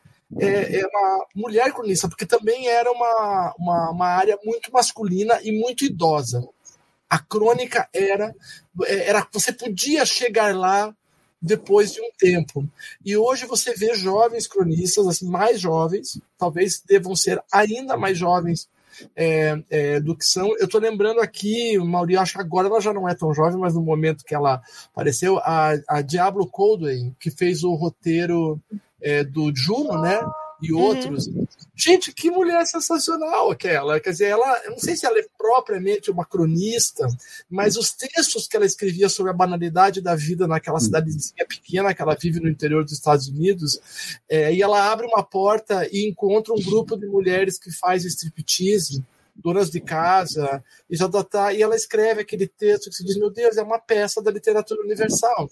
é, é uma mulher cronista, porque também era uma, uma, uma área muito masculina e muito idosa. A crônica era, era. Você podia chegar lá depois de um tempo. E hoje você vê jovens cronistas, assim, mais jovens, talvez devam ser ainda mais jovens é, é, do que são. Eu estou lembrando aqui, Mauri, acho que agora ela já não é tão jovem, mas no momento que ela apareceu, a, a Diablo Caldwell, que fez o roteiro é, do Juno, né? E outros. Uhum. Gente, que mulher sensacional aquela. Quer dizer, ela, eu não sei se ela é propriamente uma cronista, mas os textos que ela escrevia sobre a banalidade da vida naquela cidadezinha pequena que ela vive no interior dos Estados Unidos, é, e ela abre uma porta e encontra um grupo de mulheres que faz striptease, donas de casa, e, já tá, e ela escreve aquele texto que se diz, meu Deus, é uma peça da literatura universal.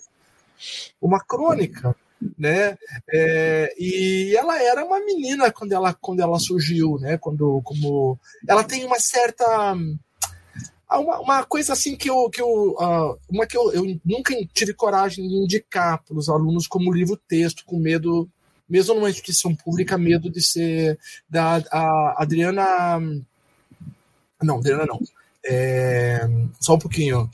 Uma crônica. Né? É, e ela era uma menina quando ela, quando ela surgiu, né? Quando, como, ela tem uma certa uma, uma coisa assim que eu, que eu, uh, uma que eu, eu nunca tive coragem de indicar para os alunos como livro-texto, com medo, mesmo numa instituição pública, medo de ser da a Adriana não, Adriana não é, só um pouquinho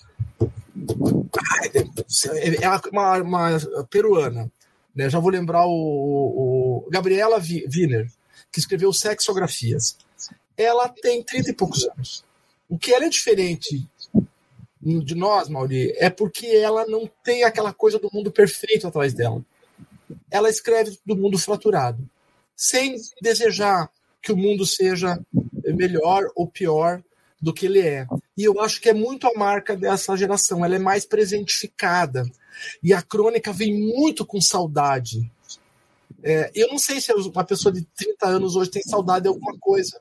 é uma, uma peruana, né? Já vou lembrar o, o Gabriela Wiener, que escreveu Sexografias. Ela tem trinta e poucos anos. O que ela é diferente de nós, Mauri, é porque ela não tem aquela coisa do mundo perfeito atrás dela. Ela escreve do mundo fraturado, sem desejar que o mundo seja melhor ou pior do que ele é. E eu acho que é muito a marca dessa geração. Ela é mais presentificada. E a crônica vem muito com saudade. É, eu não sei se uma pessoa de trinta anos hoje tem saudade de alguma coisa.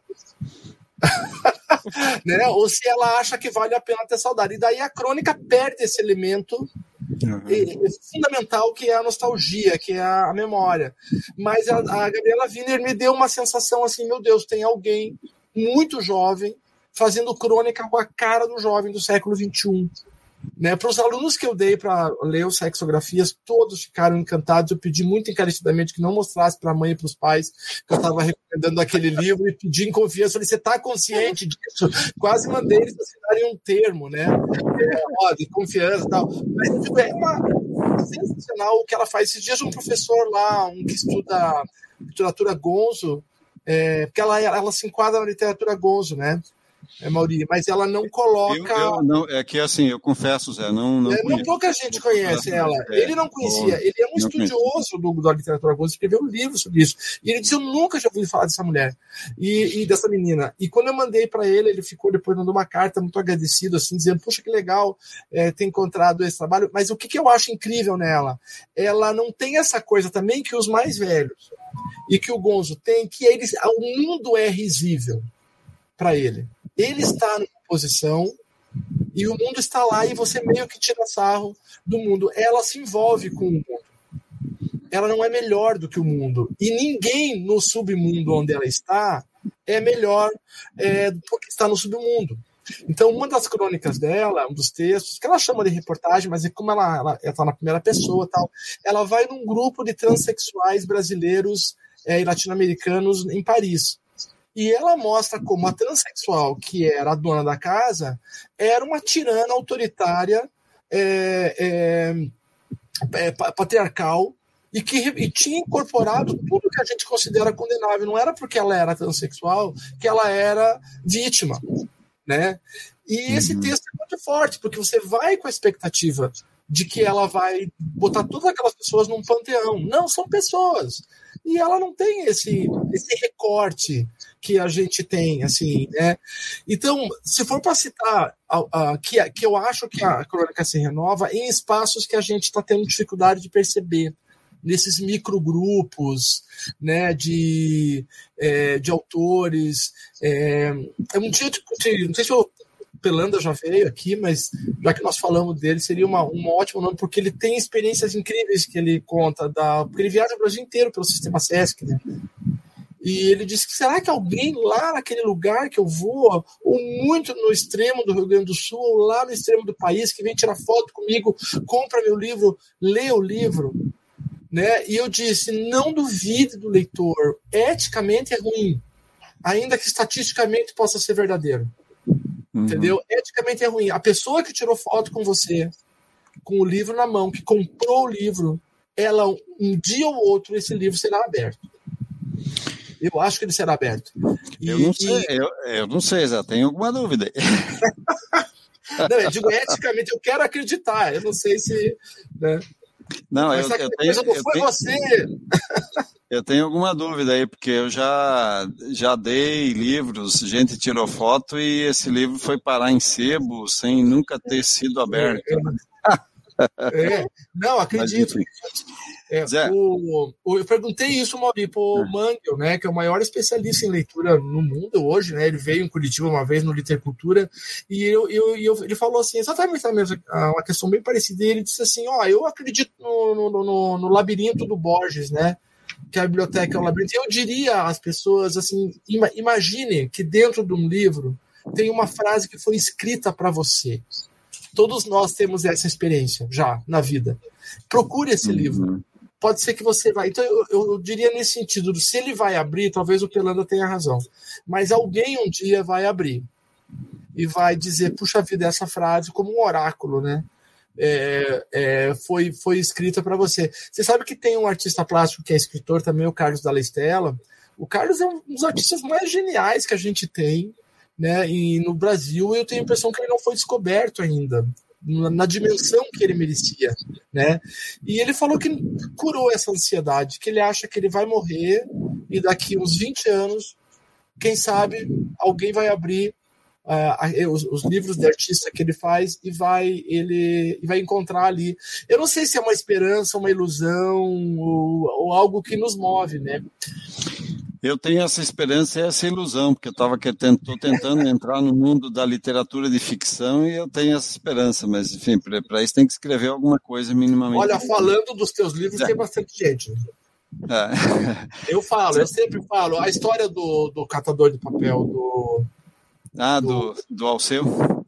Né? Ou se ela acha que vale a pena ter saudade. E daí a crônica perde esse elemento uhum. fundamental, que é a nostalgia, que é a memória. Mas a, a Gabriela Wiener me deu uma sensação assim, meu Deus, tem alguém muito jovem fazendo crônica com a cara do jovem do século vinte e um. Né? Para os alunos que eu dei para ler os Sexografias, todos ficaram encantados. Eu pedi muito encarecidamente que não mostrasse para a mãe e para os pais que eu estava recomendando aquele livro, e pedi em confiança. Falei, você está consciente disso? Quase mandei eles assinarem um termo, né? É, ó, de confiança e tal. Mas tipo, é uma sensacional o que ela faz. Esses dias um professor lá, um que estuda literatura gonzo, é, porque ela, ela se enquadra na literatura gonzo, né? É, Mauri, mas ela não coloca. Eu, eu não, é que assim, eu confesso, Zé, não. Não, é, não pouca gente conhece ela. É, ele não conhecia, ele é um estudioso do, da literatura gonzo, escreveu um livro sobre isso. E ele disse: eu nunca já ouvi falar dessa mulher e, e dessa menina. E quando eu mandei para ele, ele ficou depois mandando uma carta muito agradecido, assim, dizendo: poxa, que legal é, ter encontrado esse trabalho. Mas o que, que eu acho incrível nela? Ela não tem essa coisa também que os mais velhos e que o gonzo tem, que eles, o mundo é risível para ele. Ele está numa posição e o mundo está lá e você meio que tira sarro do mundo. Ela se envolve com o mundo. Ela não é melhor do que o mundo. E ninguém no submundo onde ela está é melhor é, porque está no submundo. Então, uma das crônicas dela, um dos textos, que ela chama de reportagem, mas é como ela está na primeira pessoa, tal, ela vai num grupo de transexuais brasileiros é, e latino-americanos em Paris. E ela mostra como a transexual, que era a dona da casa, era uma tirana autoritária, é, é, é, patriarcal, e que e tinha incorporado tudo que a gente considera condenável. Não era porque ela era transexual que ela era vítima. Né? E esse texto é muito forte, porque você vai com a expectativa de que ela vai botar todas aquelas pessoas num panteão. Não, são pessoas. E ela não tem esse, esse recorte que a gente tem, assim, né? Então, se for para citar a, a, que, que eu acho que a crônica se renova em espaços que a gente está tendo dificuldade de perceber, nesses microgrupos, né, de, é, de autores. É, um dia, de, não sei se o Pelanda já veio aqui, mas já que nós falamos dele, seria uma, um ótimo nome, porque ele tem experiências incríveis que ele conta, da, porque ele viaja o Brasil inteiro pelo sistema Sesc, né? E ele disse que será que alguém lá naquele lugar que eu vou, ou muito no extremo do Rio Grande do Sul, ou lá no extremo do país, que vem tirar foto comigo, compra meu livro, lê o livro, né? E eu disse, não duvide do leitor, eticamente é ruim, ainda que estatisticamente possa ser verdadeiro. Uhum. Entendeu? Eticamente é ruim. A pessoa que tirou foto com você, com o livro na mão, que comprou o livro, ela, um dia ou outro, esse livro será aberto. Eu acho que ele será aberto. E, eu não sei, e... eu, eu não sei, já tenho alguma dúvida. Não, eu digo eticamente, eu quero acreditar, eu não sei se... Né? Não, eu, eu tenho, não eu foi tenho, você. Eu tenho alguma dúvida aí, porque eu já, já dei livros, gente tirou foto e esse livro foi parar em sebo sem nunca ter sido aberto. É, é. Não, acredito. É, o, o, eu perguntei isso, Mauri, para o Mangel, né, que é o maior especialista em leitura no mundo hoje, né, ele veio em Curitiba uma vez no Literatura, e eu, eu, eu, ele falou assim, exatamente a mesma, uma questão bem parecida, e ele disse assim, ó, eu acredito no, no, no, no labirinto do Borges, né, que a biblioteca é um labirinto. Eu diria às pessoas, assim, ima, imagine que dentro de um livro tem uma frase que foi escrita para você. Todos nós temos essa experiência já na vida. Procure esse uhum. livro. Pode ser que você vai... Então, eu, eu diria nesse sentido, se ele vai abrir, talvez o Pelanda tenha razão, mas alguém um dia vai abrir e vai dizer, puxa vida, essa frase como um oráculo, né? É, é, foi, foi escrita para você. Você sabe que tem um artista plástico que é escritor também, o Carlos Dalla Stella. O Carlos é um dos artistas mais geniais que a gente tem, né? E no Brasil eu tenho a impressão que ele não foi descoberto ainda na dimensão que ele merecia, né? E ele falou que curou essa ansiedade, que ele acha que ele vai morrer e daqui uns vinte anos, quem sabe, alguém vai abrir uh, os, os livros de artista que ele faz e vai, ele, e vai encontrar ali. Eu não sei se é uma esperança, uma ilusão ou, ou algo que nos move, né? Eu tenho essa esperança e essa ilusão, porque eu estava estou tentando entrar no mundo da literatura de ficção e eu tenho essa esperança, mas, enfim, para isso tem que escrever alguma coisa minimamente. Olha, falando dos teus livros, é. Tem bastante gente. É. Eu falo, eu sempre falo, a história do, do catador de papel, do... Ah, do, do, do Alceu?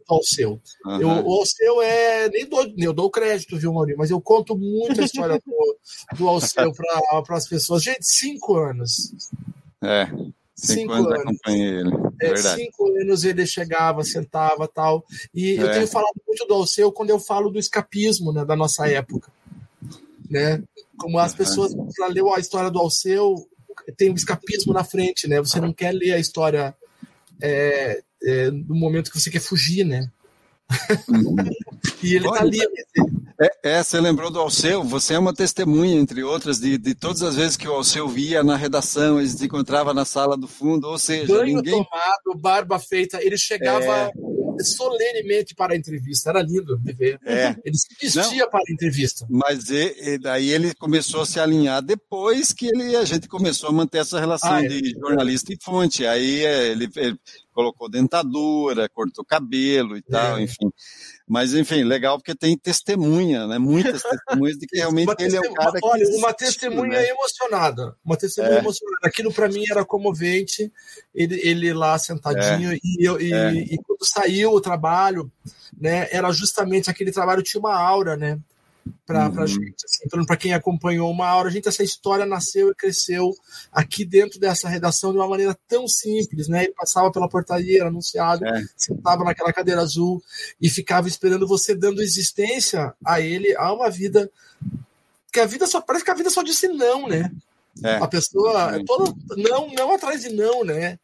do Alceu. Uhum. Eu, o Alceu é... Nem dou, eu dou crédito, viu, Maurício? Mas eu conto muito a história do, do Alceu para as pessoas. Gente, cinco anos. É, cinco, cinco anos, anos acompanhei ele. É, verdade. Cinco anos ele chegava, sentava tal. E é. eu tenho falado muito do Alceu quando eu falo do escapismo, né, da nossa época. Né? Como as pessoas, para ler a história do Alceu, tem um escapismo na frente, né? Você não quer ler a história é, é, no momento que você quer fugir, né? Uhum. E ele Olha, tá ali. É, é, você lembrou do Alceu? Você é uma testemunha, entre outras, de, de todas as vezes que o Alceu via na redação, ele se encontrava na sala do fundo, ou seja, banho ninguém... tomado, barba feita, ele chegava é... solenemente para a entrevista, era lindo de ver. É. Ele se vestia Não, para a entrevista. Mas e, e daí ele começou a se alinhar depois que ele, a gente começou a manter essa relação ah, é. de jornalista e fonte. Aí ele, ele colocou dentadura, cortou cabelo e tal, é. enfim. Mas, enfim, legal porque tem testemunha, né? Muitas testemunhas de que realmente ele é o cara que... Olha, uma testemunha né? emocionada. Uma testemunha é. emocionada. Aquilo, para mim, era comovente. Ele, ele lá sentadinho. É. E, eu, e, é. e quando saiu o trabalho, né? Era justamente aquele trabalho, tinha uma aura, né? Para uhum. a gente, assim, para quem acompanhou uma aura, a gente, essa história nasceu e cresceu aqui dentro dessa redação de uma maneira tão simples, né? Ele passava pela portaria, era anunciado, é. sentava naquela cadeira azul e ficava esperando você, dando existência a ele, a uma vida que a vida só parece que a vida só disse não, né? É. A pessoa é toda não, não atrás de não, né?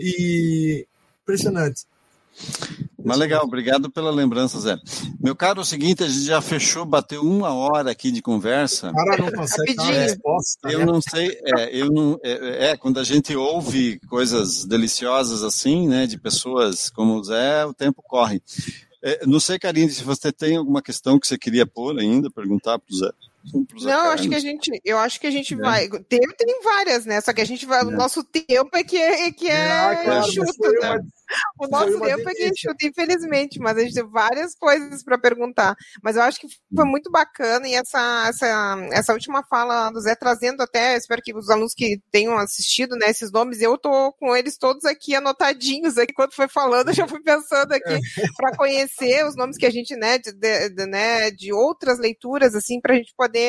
E impressionante. Mas legal, obrigado pela lembrança, Zé. Meu caro, é o seguinte, a gente já fechou, bateu uma hora aqui de conversa. Cara, não consegue dar a resposta. Eu não sei, é, eu não, é, é, quando a gente ouve coisas deliciosas assim, né, de pessoas como o Zé, o tempo corre. É, não sei, Karine, se você tem alguma questão que você queria pôr ainda, perguntar para o Zé. Não, acho que a gente, eu acho que a gente é. vai. Tem, tem várias, né? Só que a gente vai. É. O nosso tempo é que é, que é ah, claro, chuta, né? Uma, o nosso tempo é que é chuta, infelizmente, mas a gente tem várias coisas para perguntar. Mas eu acho que foi muito bacana e essa, essa, essa última fala do Zé trazendo até, espero que os alunos que tenham assistido, né, esses nomes, eu tô com eles todos aqui anotadinhos aqui, quando foi falando, eu já fui pensando aqui para conhecer os nomes que a gente, né, de, de, de, né, de outras leituras, assim, para a gente poder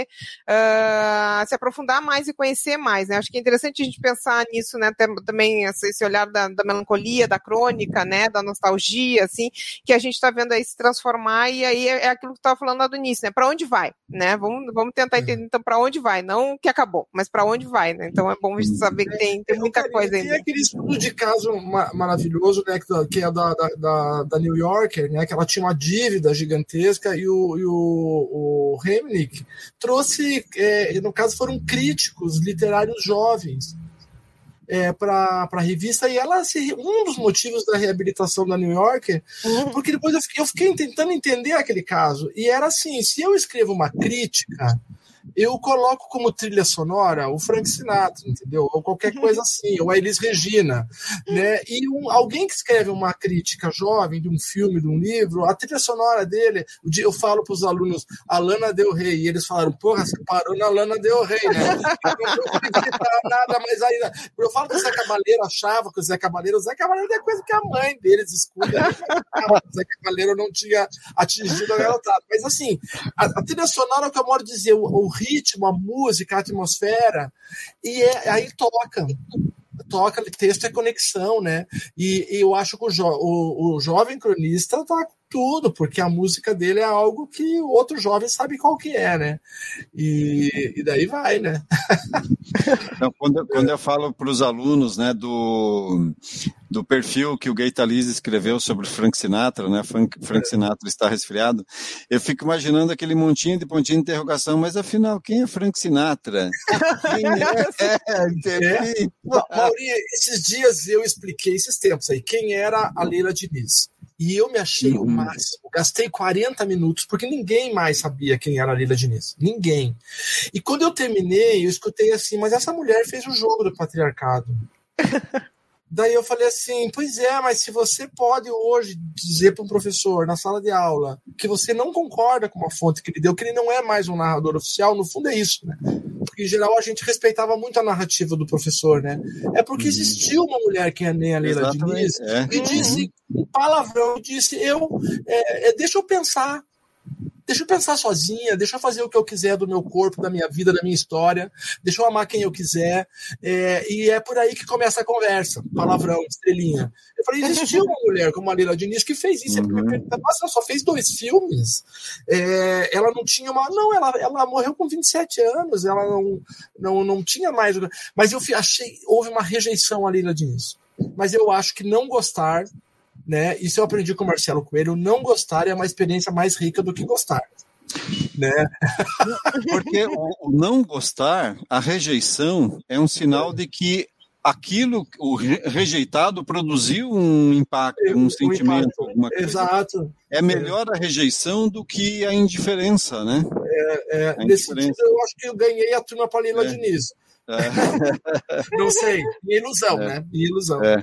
Uh, se aprofundar mais e conhecer mais, né? Acho que é interessante a gente pensar nisso, né? Também esse olhar da, da melancolia, da crônica, né? Da nostalgia, assim, que a gente está vendo aí se transformar e aí é aquilo que tu estava falando lá do início, né? Para onde vai, né? Vamos, vamos tentar entender, então, para onde vai, não que acabou, mas para onde vai, né? Então é bom a gente saber que tem, tem muita Karine, coisa ainda. Tem aquele estudo de caso maravilhoso, né? Que é da, da, da, da New Yorker, né? Que ela tinha uma dívida gigantesca e o, e o, o Hemnick trouxe, é, no caso foram críticos literários jovens é, para a revista, e ela, um dos motivos da reabilitação da New Yorker, uhum. porque depois eu fiquei, eu fiquei tentando entender aquele caso, e era assim, se eu escrevo uma crítica, eu coloco como trilha sonora o Frank Sinatra, entendeu? Ou qualquer coisa assim, ou a Elis Regina, né? E um, alguém que escreve uma crítica jovem de um filme, de um livro, a trilha sonora dele, eu falo para os alunos, a Lana Del Rey, e eles falaram, porra, você parou na Lana Del Rey, né? Eu não vou acreditar nada, mas ainda... Eu falo que o Zé Cabaleiro achava que o Zé Cabaleiro, o Zé Cabaleiro é coisa que a mãe deles escuta, o Zé Cabaleiro não tinha atingido a garotada. Mas assim, a, a trilha sonora é o que eu moro dizer, o, o ritmo, a música, a atmosfera, e é, aí toca. Toca, texto é conexão, né? E, e eu acho que o, jo, o, o jovem cronista tá com tudo, porque a música dele é algo que o outro jovem sabe qual que é, né? E, e daí vai, né? Então, quando, quando eu falo para os alunos, né, do, do perfil que o Gay Talese escreveu sobre Frank Sinatra, né, Frank, Frank Sinatra está resfriado, eu fico imaginando aquele montinho de pontinho de interrogação, mas afinal, quem é Frank Sinatra? Quem é? é, é. Mauri, esses dias eu expliquei, esses tempos aí, quem era a Leila Diniz. E eu me achei uhum. o máximo. Gastei quarenta minutos, porque ninguém mais sabia quem era a Leila Diniz. Ninguém. E quando eu terminei, eu escutei assim, mas essa mulher fez o jogo do patriarcado. Daí eu falei assim, pois é, mas se você pode hoje dizer para um professor na sala de aula que você não concorda com uma fonte que ele deu, que ele não é mais um narrador oficial, no fundo é isso, né? porque em geral a gente respeitava muito a narrativa do professor, né? É porque existiu uma mulher que é nem a Leila Diniz é. e disse um palavrão, disse, eu, é, é, deixa eu pensar, deixa eu pensar sozinha, deixa eu fazer o que eu quiser do meu corpo, da minha vida, da minha história, deixa eu amar quem eu quiser, é, e é por aí que começa a conversa, palavrão, estrelinha. Eu falei, existiu uma mulher como a Leila Diniz que fez isso, uhum. Nossa, ela só fez dois filmes, é, ela não tinha uma, não, ela, ela morreu com vinte e sete anos, ela não, não, não tinha mais, mas eu achei, houve uma rejeição à Leila Diniz, mas eu acho que não gostar, né? Isso eu aprendi com o Marcelo Coelho, não gostar é uma experiência mais rica do que gostar, né? Porque o não gostar, a rejeição é um sinal de que aquilo, o rejeitado produziu um impacto, um, um sentimento, impacto. Alguma coisa. Exato. É melhor a rejeição do que a indiferença, né? É, é, nesse sentido, eu acho que eu ganhei a turma para Leila é. Diniz. É. Não sei, minha ilusão, é. né? Minha ilusão. É.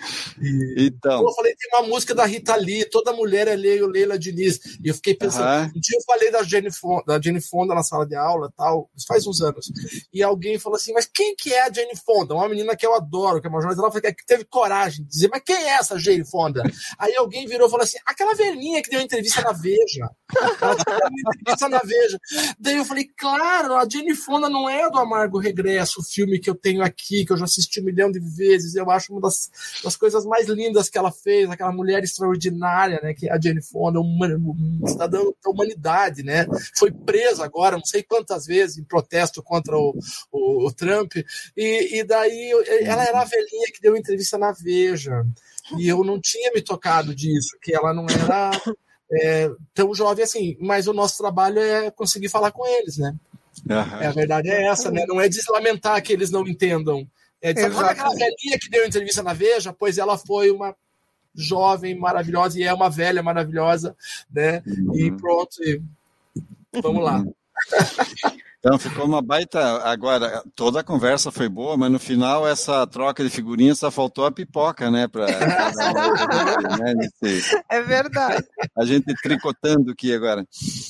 E, então, eu falei, tem uma música da Rita Lee, toda mulher é Leila Diniz, e eu fiquei pensando, uh-huh. um dia eu falei da Jane Fonda, da Jane Fonda na sala de aula, tal, isso faz uns anos, e alguém falou assim, mas quem que é a Jane Fonda? Uma menina que eu adoro, que é uma jornalista, ela que teve coragem de dizer, mas quem é essa Jane Fonda? Aí alguém virou e falou assim, aquela velhinha que deu entrevista na Veja, ela deu entrevista na Veja. Daí eu falei, claro, a Jane Fonda não é do Amargo Regresso, o filme que eu tenho aqui, que eu já assisti um milhão de vezes, eu acho uma das as coisas mais lindas que ela fez, aquela mulher extraordinária, né, que é a Jane Fonda, uma, uma cidadã da humanidade, né, foi presa agora, não sei quantas vezes, em protesto contra o, o, o Trump, e, e daí ela era a velhinha que deu entrevista na Veja, e eu não tinha me tocado disso, que ela não era é, tão jovem assim, mas o nosso trabalho é conseguir falar com eles, né, uhum. é, a verdade é essa, né, não é de lamentar que eles não entendam. É, sabe aquela velhinha que deu entrevista na Veja? Pois ela foi uma jovem maravilhosa e é uma velha maravilhosa, né? Uhum. E pronto, e vamos lá. Então ficou uma baita. Agora, toda a conversa foi boa, mas no final essa troca de figurinhas só faltou a pipoca, né? Pra, pra, né nesse... É verdade. A gente tricotando aqui agora.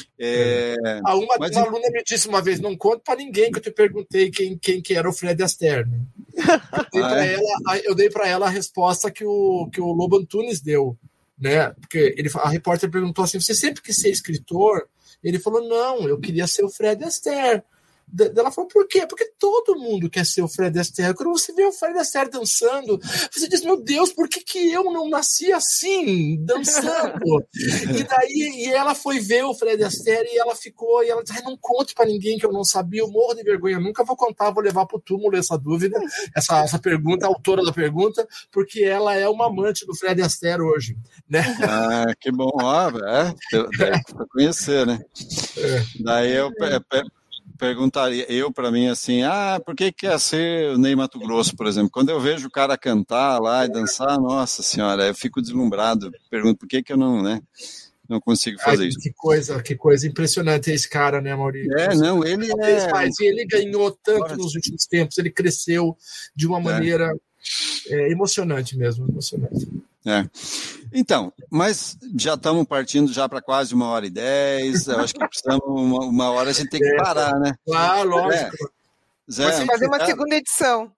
É... Ah, uma, mas... uma aluna me disse uma vez: não conte para ninguém que eu te perguntei quem, quem que era o Fred Astaire. Né? Eu dei ah, para é? ela, eu dei para ela a resposta que o, que o Lobo Antunes deu, né? Porque ele, a repórter perguntou assim: você sempre quis ser escritor? Ele falou, não, eu queria ser o Fred Astaire. Ela falou, por quê? Porque todo mundo quer ser o Fred Astaire. Quando você vê o Fred Astaire dançando, você diz, meu Deus, por que, que eu não nasci assim, dançando? E daí e ela foi ver o Fred Astaire e ela ficou, e ela disse, não conte pra ninguém que eu não sabia, eu morro de vergonha, eu nunca vou contar, vou levar pro túmulo essa dúvida, essa, essa pergunta, a autora da pergunta, porque ela é uma amante do Fred Astaire hoje. Né? Ah, que bom, ó, é, pra conhecer, né? É. Daí eu... É, perguntaria eu para mim assim, ah, por que quer ser o Ney Mato Grosso, por exemplo? Quando eu vejo o cara cantar lá e dançar, nossa senhora, eu fico deslumbrado. Pergunto por que que eu não, né, não consigo fazer Ai, isso. Que coisa, que coisa impressionante esse cara, né, Maurício? É, não, ele é... Mas ele ganhou tanto nos últimos tempos, ele cresceu de uma maneira é. É, emocionante mesmo, emocionante. É. Então, mas já estamos partindo já para quase uma hora e dez, eu acho que precisamos, uma, uma hora a gente tem que parar, né? Ah, lógico. É. Zé, Mas fazer uma segunda edição.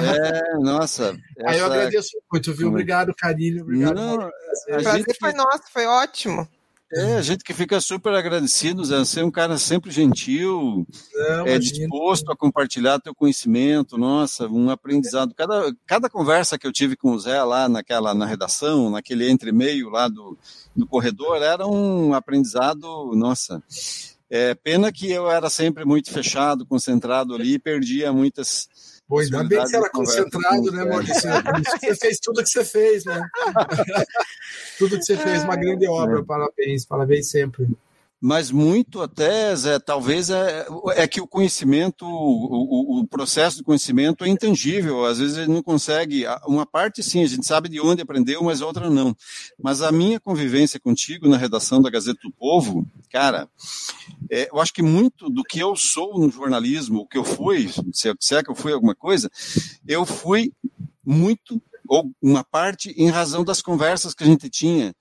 É, nossa. Essa... Aí eu agradeço muito, viu? Obrigado, Carinho. Obrigado. Não, o prazer gente... foi nosso, foi ótimo. É, a gente que fica super agradecido, Zé, ser um cara sempre gentil, Não, é, disposto a compartilhar teu conhecimento, nossa, um aprendizado. Cada, cada conversa que eu tive com o Zé lá naquela, na redação, naquele entre-meio lá do, do corredor, era um aprendizado, nossa. É, pena que eu era sempre muito fechado, concentrado ali e perdia muitas... Pô, ainda bem que você era concentrado, né, Maurício? Você fez tudo que você fez, né? Tudo que você fez, uma grande obra, é. Parabéns, parabéns sempre. Mas muito até, Zé, talvez é, é que o conhecimento, o, o, o processo de conhecimento é intangível, às vezes ele não consegue, uma parte sim, a gente sabe de onde aprendeu, mas outra não. Mas a minha convivência contigo na redação da Gazeta do Povo, cara, é, eu acho que muito do que eu sou no jornalismo, o que eu fui, se é que eu fui alguma coisa, eu fui muito, ou uma parte, em razão das conversas que a gente tinha.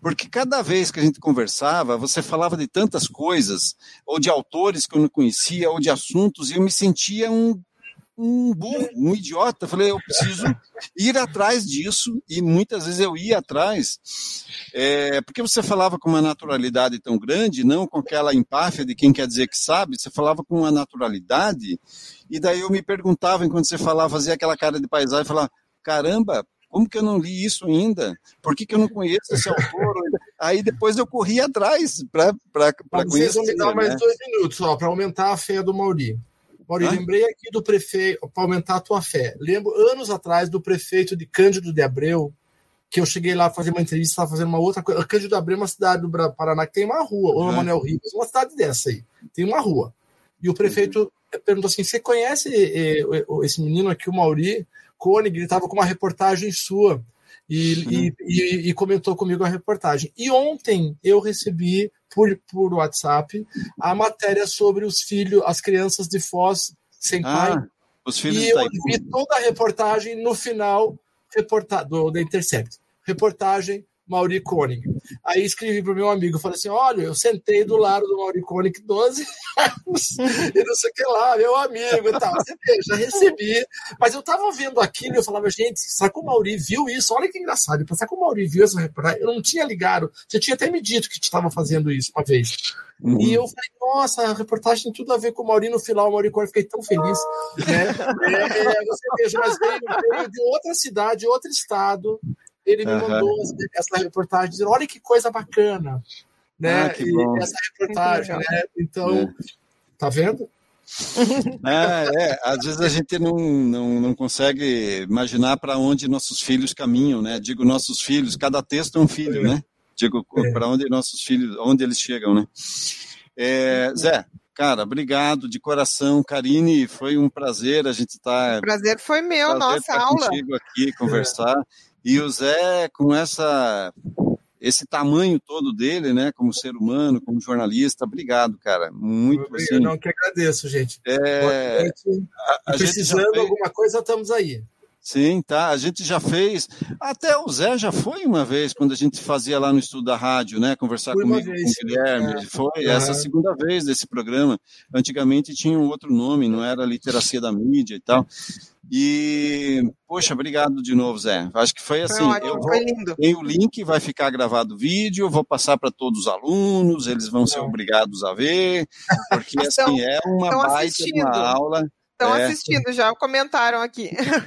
porque cada vez que a gente conversava, você falava de tantas coisas, ou de autores que eu não conhecia, ou de assuntos, e eu me sentia um, um burro, um idiota. Eu falei, eu preciso ir atrás disso, e muitas vezes eu ia atrás, é, porque você falava com uma naturalidade tão grande, não com aquela empáfia de quem quer dizer que sabe, você falava com uma naturalidade, e daí eu me perguntava, enquanto você falava, fazia aquela cara de paisagem, falava, caramba, como que eu não li isso ainda? Por que, que eu não conheço esse autor? Aí depois eu corri atrás para conhecer. Vocês vão me dar mais né? dois minutos para aumentar a fé do Mauri. Mauri, ah? lembrei aqui do prefeito, para aumentar a tua fé. Lembro anos atrás do prefeito de Cândido de Abreu, que eu cheguei lá a fazer uma entrevista, estava fazendo uma outra coisa. Cândido de Abreu é uma cidade do Paraná que tem uma rua, ou ah. Manuel Ribas, uma cidade dessa aí, tem uma rua. E o prefeito uhum. perguntou assim, você conhece esse menino aqui, o Mauri Koenig? Ele estava com uma reportagem sua e, uhum. e, e, e comentou comigo a reportagem. E ontem eu recebi por, por WhatsApp a matéria sobre os filhos, as crianças de Foz sem pai. Ah, os filhos e eu vi toda a reportagem no final reporta, do, da Intercept. Reportagem Mauri Koenig. Aí escrevi para o meu amigo, falei assim, olha, eu sentei do lado do Mauri Koenig doze anos, e não sei o que lá, meu amigo e tal. Você vê, já recebi. Mas eu estava vendo aquilo e eu falava, gente, será que o Mauri viu isso? Olha que engraçado. Será que o Mauri viu essa reportagem? Eu não tinha ligado. Você tinha até me dito que estava fazendo isso uma vez. Uhum. E eu falei, nossa, a reportagem tem tudo a ver com o Mauri. No final, o Mauri Koenig, fiquei tão feliz. Né? É, você veja, mas veio, veio de outra cidade, outro estado. Ele me uhum. mandou essa reportagem dizendo, olha que coisa bacana, né? Ah, que bom. E essa reportagem, né? Então, é. Tá vendo? É, é, às vezes a gente não, não, não consegue imaginar para onde nossos filhos caminham, né? Digo nossos filhos, cada texto é um filho, é. né? Digo é. para onde nossos filhos, onde eles chegam, né? É, Zé, cara, obrigado de coração. Karine, foi um prazer a gente estar... Tá, o prazer foi meu, prazer nossa estar aula. contigo aqui, conversar. É. E o Zé, com essa, esse tamanho todo dele, né, como ser humano, como jornalista, obrigado, cara. Muito, eu, assim... Eu não que agradeço, gente. É, a, a precisando de alguma coisa, estamos aí. Sim, tá. A gente já fez... Até o Zé já foi uma vez, quando a gente fazia lá no Estudo da Rádio, né, conversar foi comigo, vez, com o Guilherme. É. Foi uhum. essa segunda vez desse programa. Antigamente tinha um outro nome, não era Literacia da Mídia e tal. E, poxa, obrigado de novo, Zé. Acho que foi assim, foi eu foi lindo. Tenho o link, vai ficar gravado o vídeo, vou passar para todos os alunos, eles vão ser obrigados a ver, porque assim, é uma baita de uma aula. Estão é. assistindo já, comentaram aqui.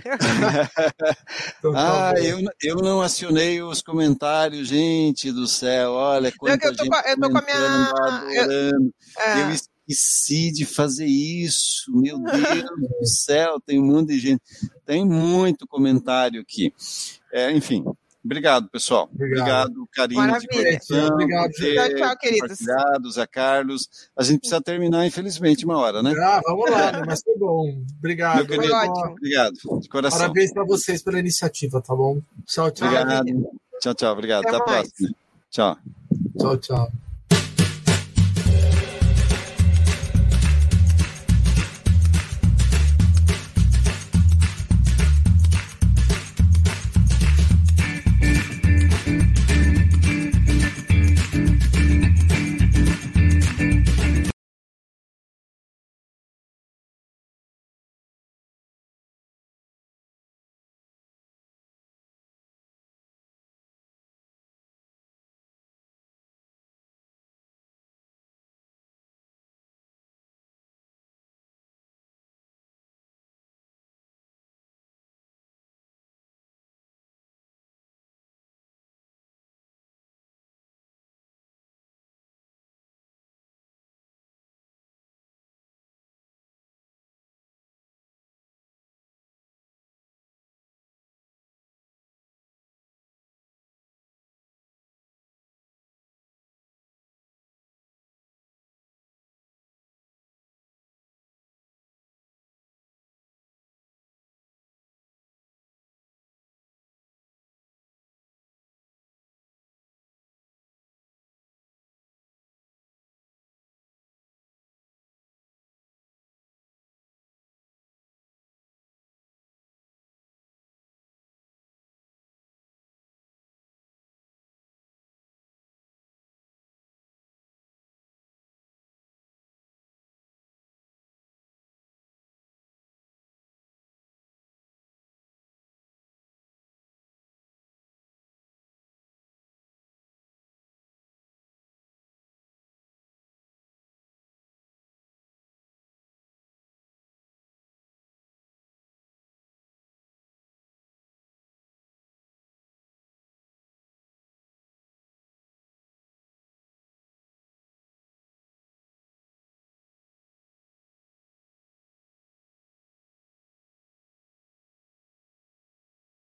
ah, eu, eu não acionei os comentários, gente do céu, olha quanta eu tô, gente eu tô com a minha... adorando. Eu, é. eu esqueci de fazer isso, meu Deus do céu, tem um monte de gente, tem muito comentário aqui. É, enfim, obrigado, pessoal. Obrigado, obrigado Karine. Maravilha. De obrigado, tchau, tchau, queridos. Obrigado, Zé Carlos. A gente precisa terminar, infelizmente, uma hora, né? Ah, vamos lá, né? Mas foi bom. Obrigado. Meu querido, ótimo. Obrigado, de coração. Parabéns para vocês pela iniciativa, tá bom? Tchau, tchau. Obrigado. Tchau, tchau. Obrigado. Até, Até a próxima. Tchau. Tchau, tchau.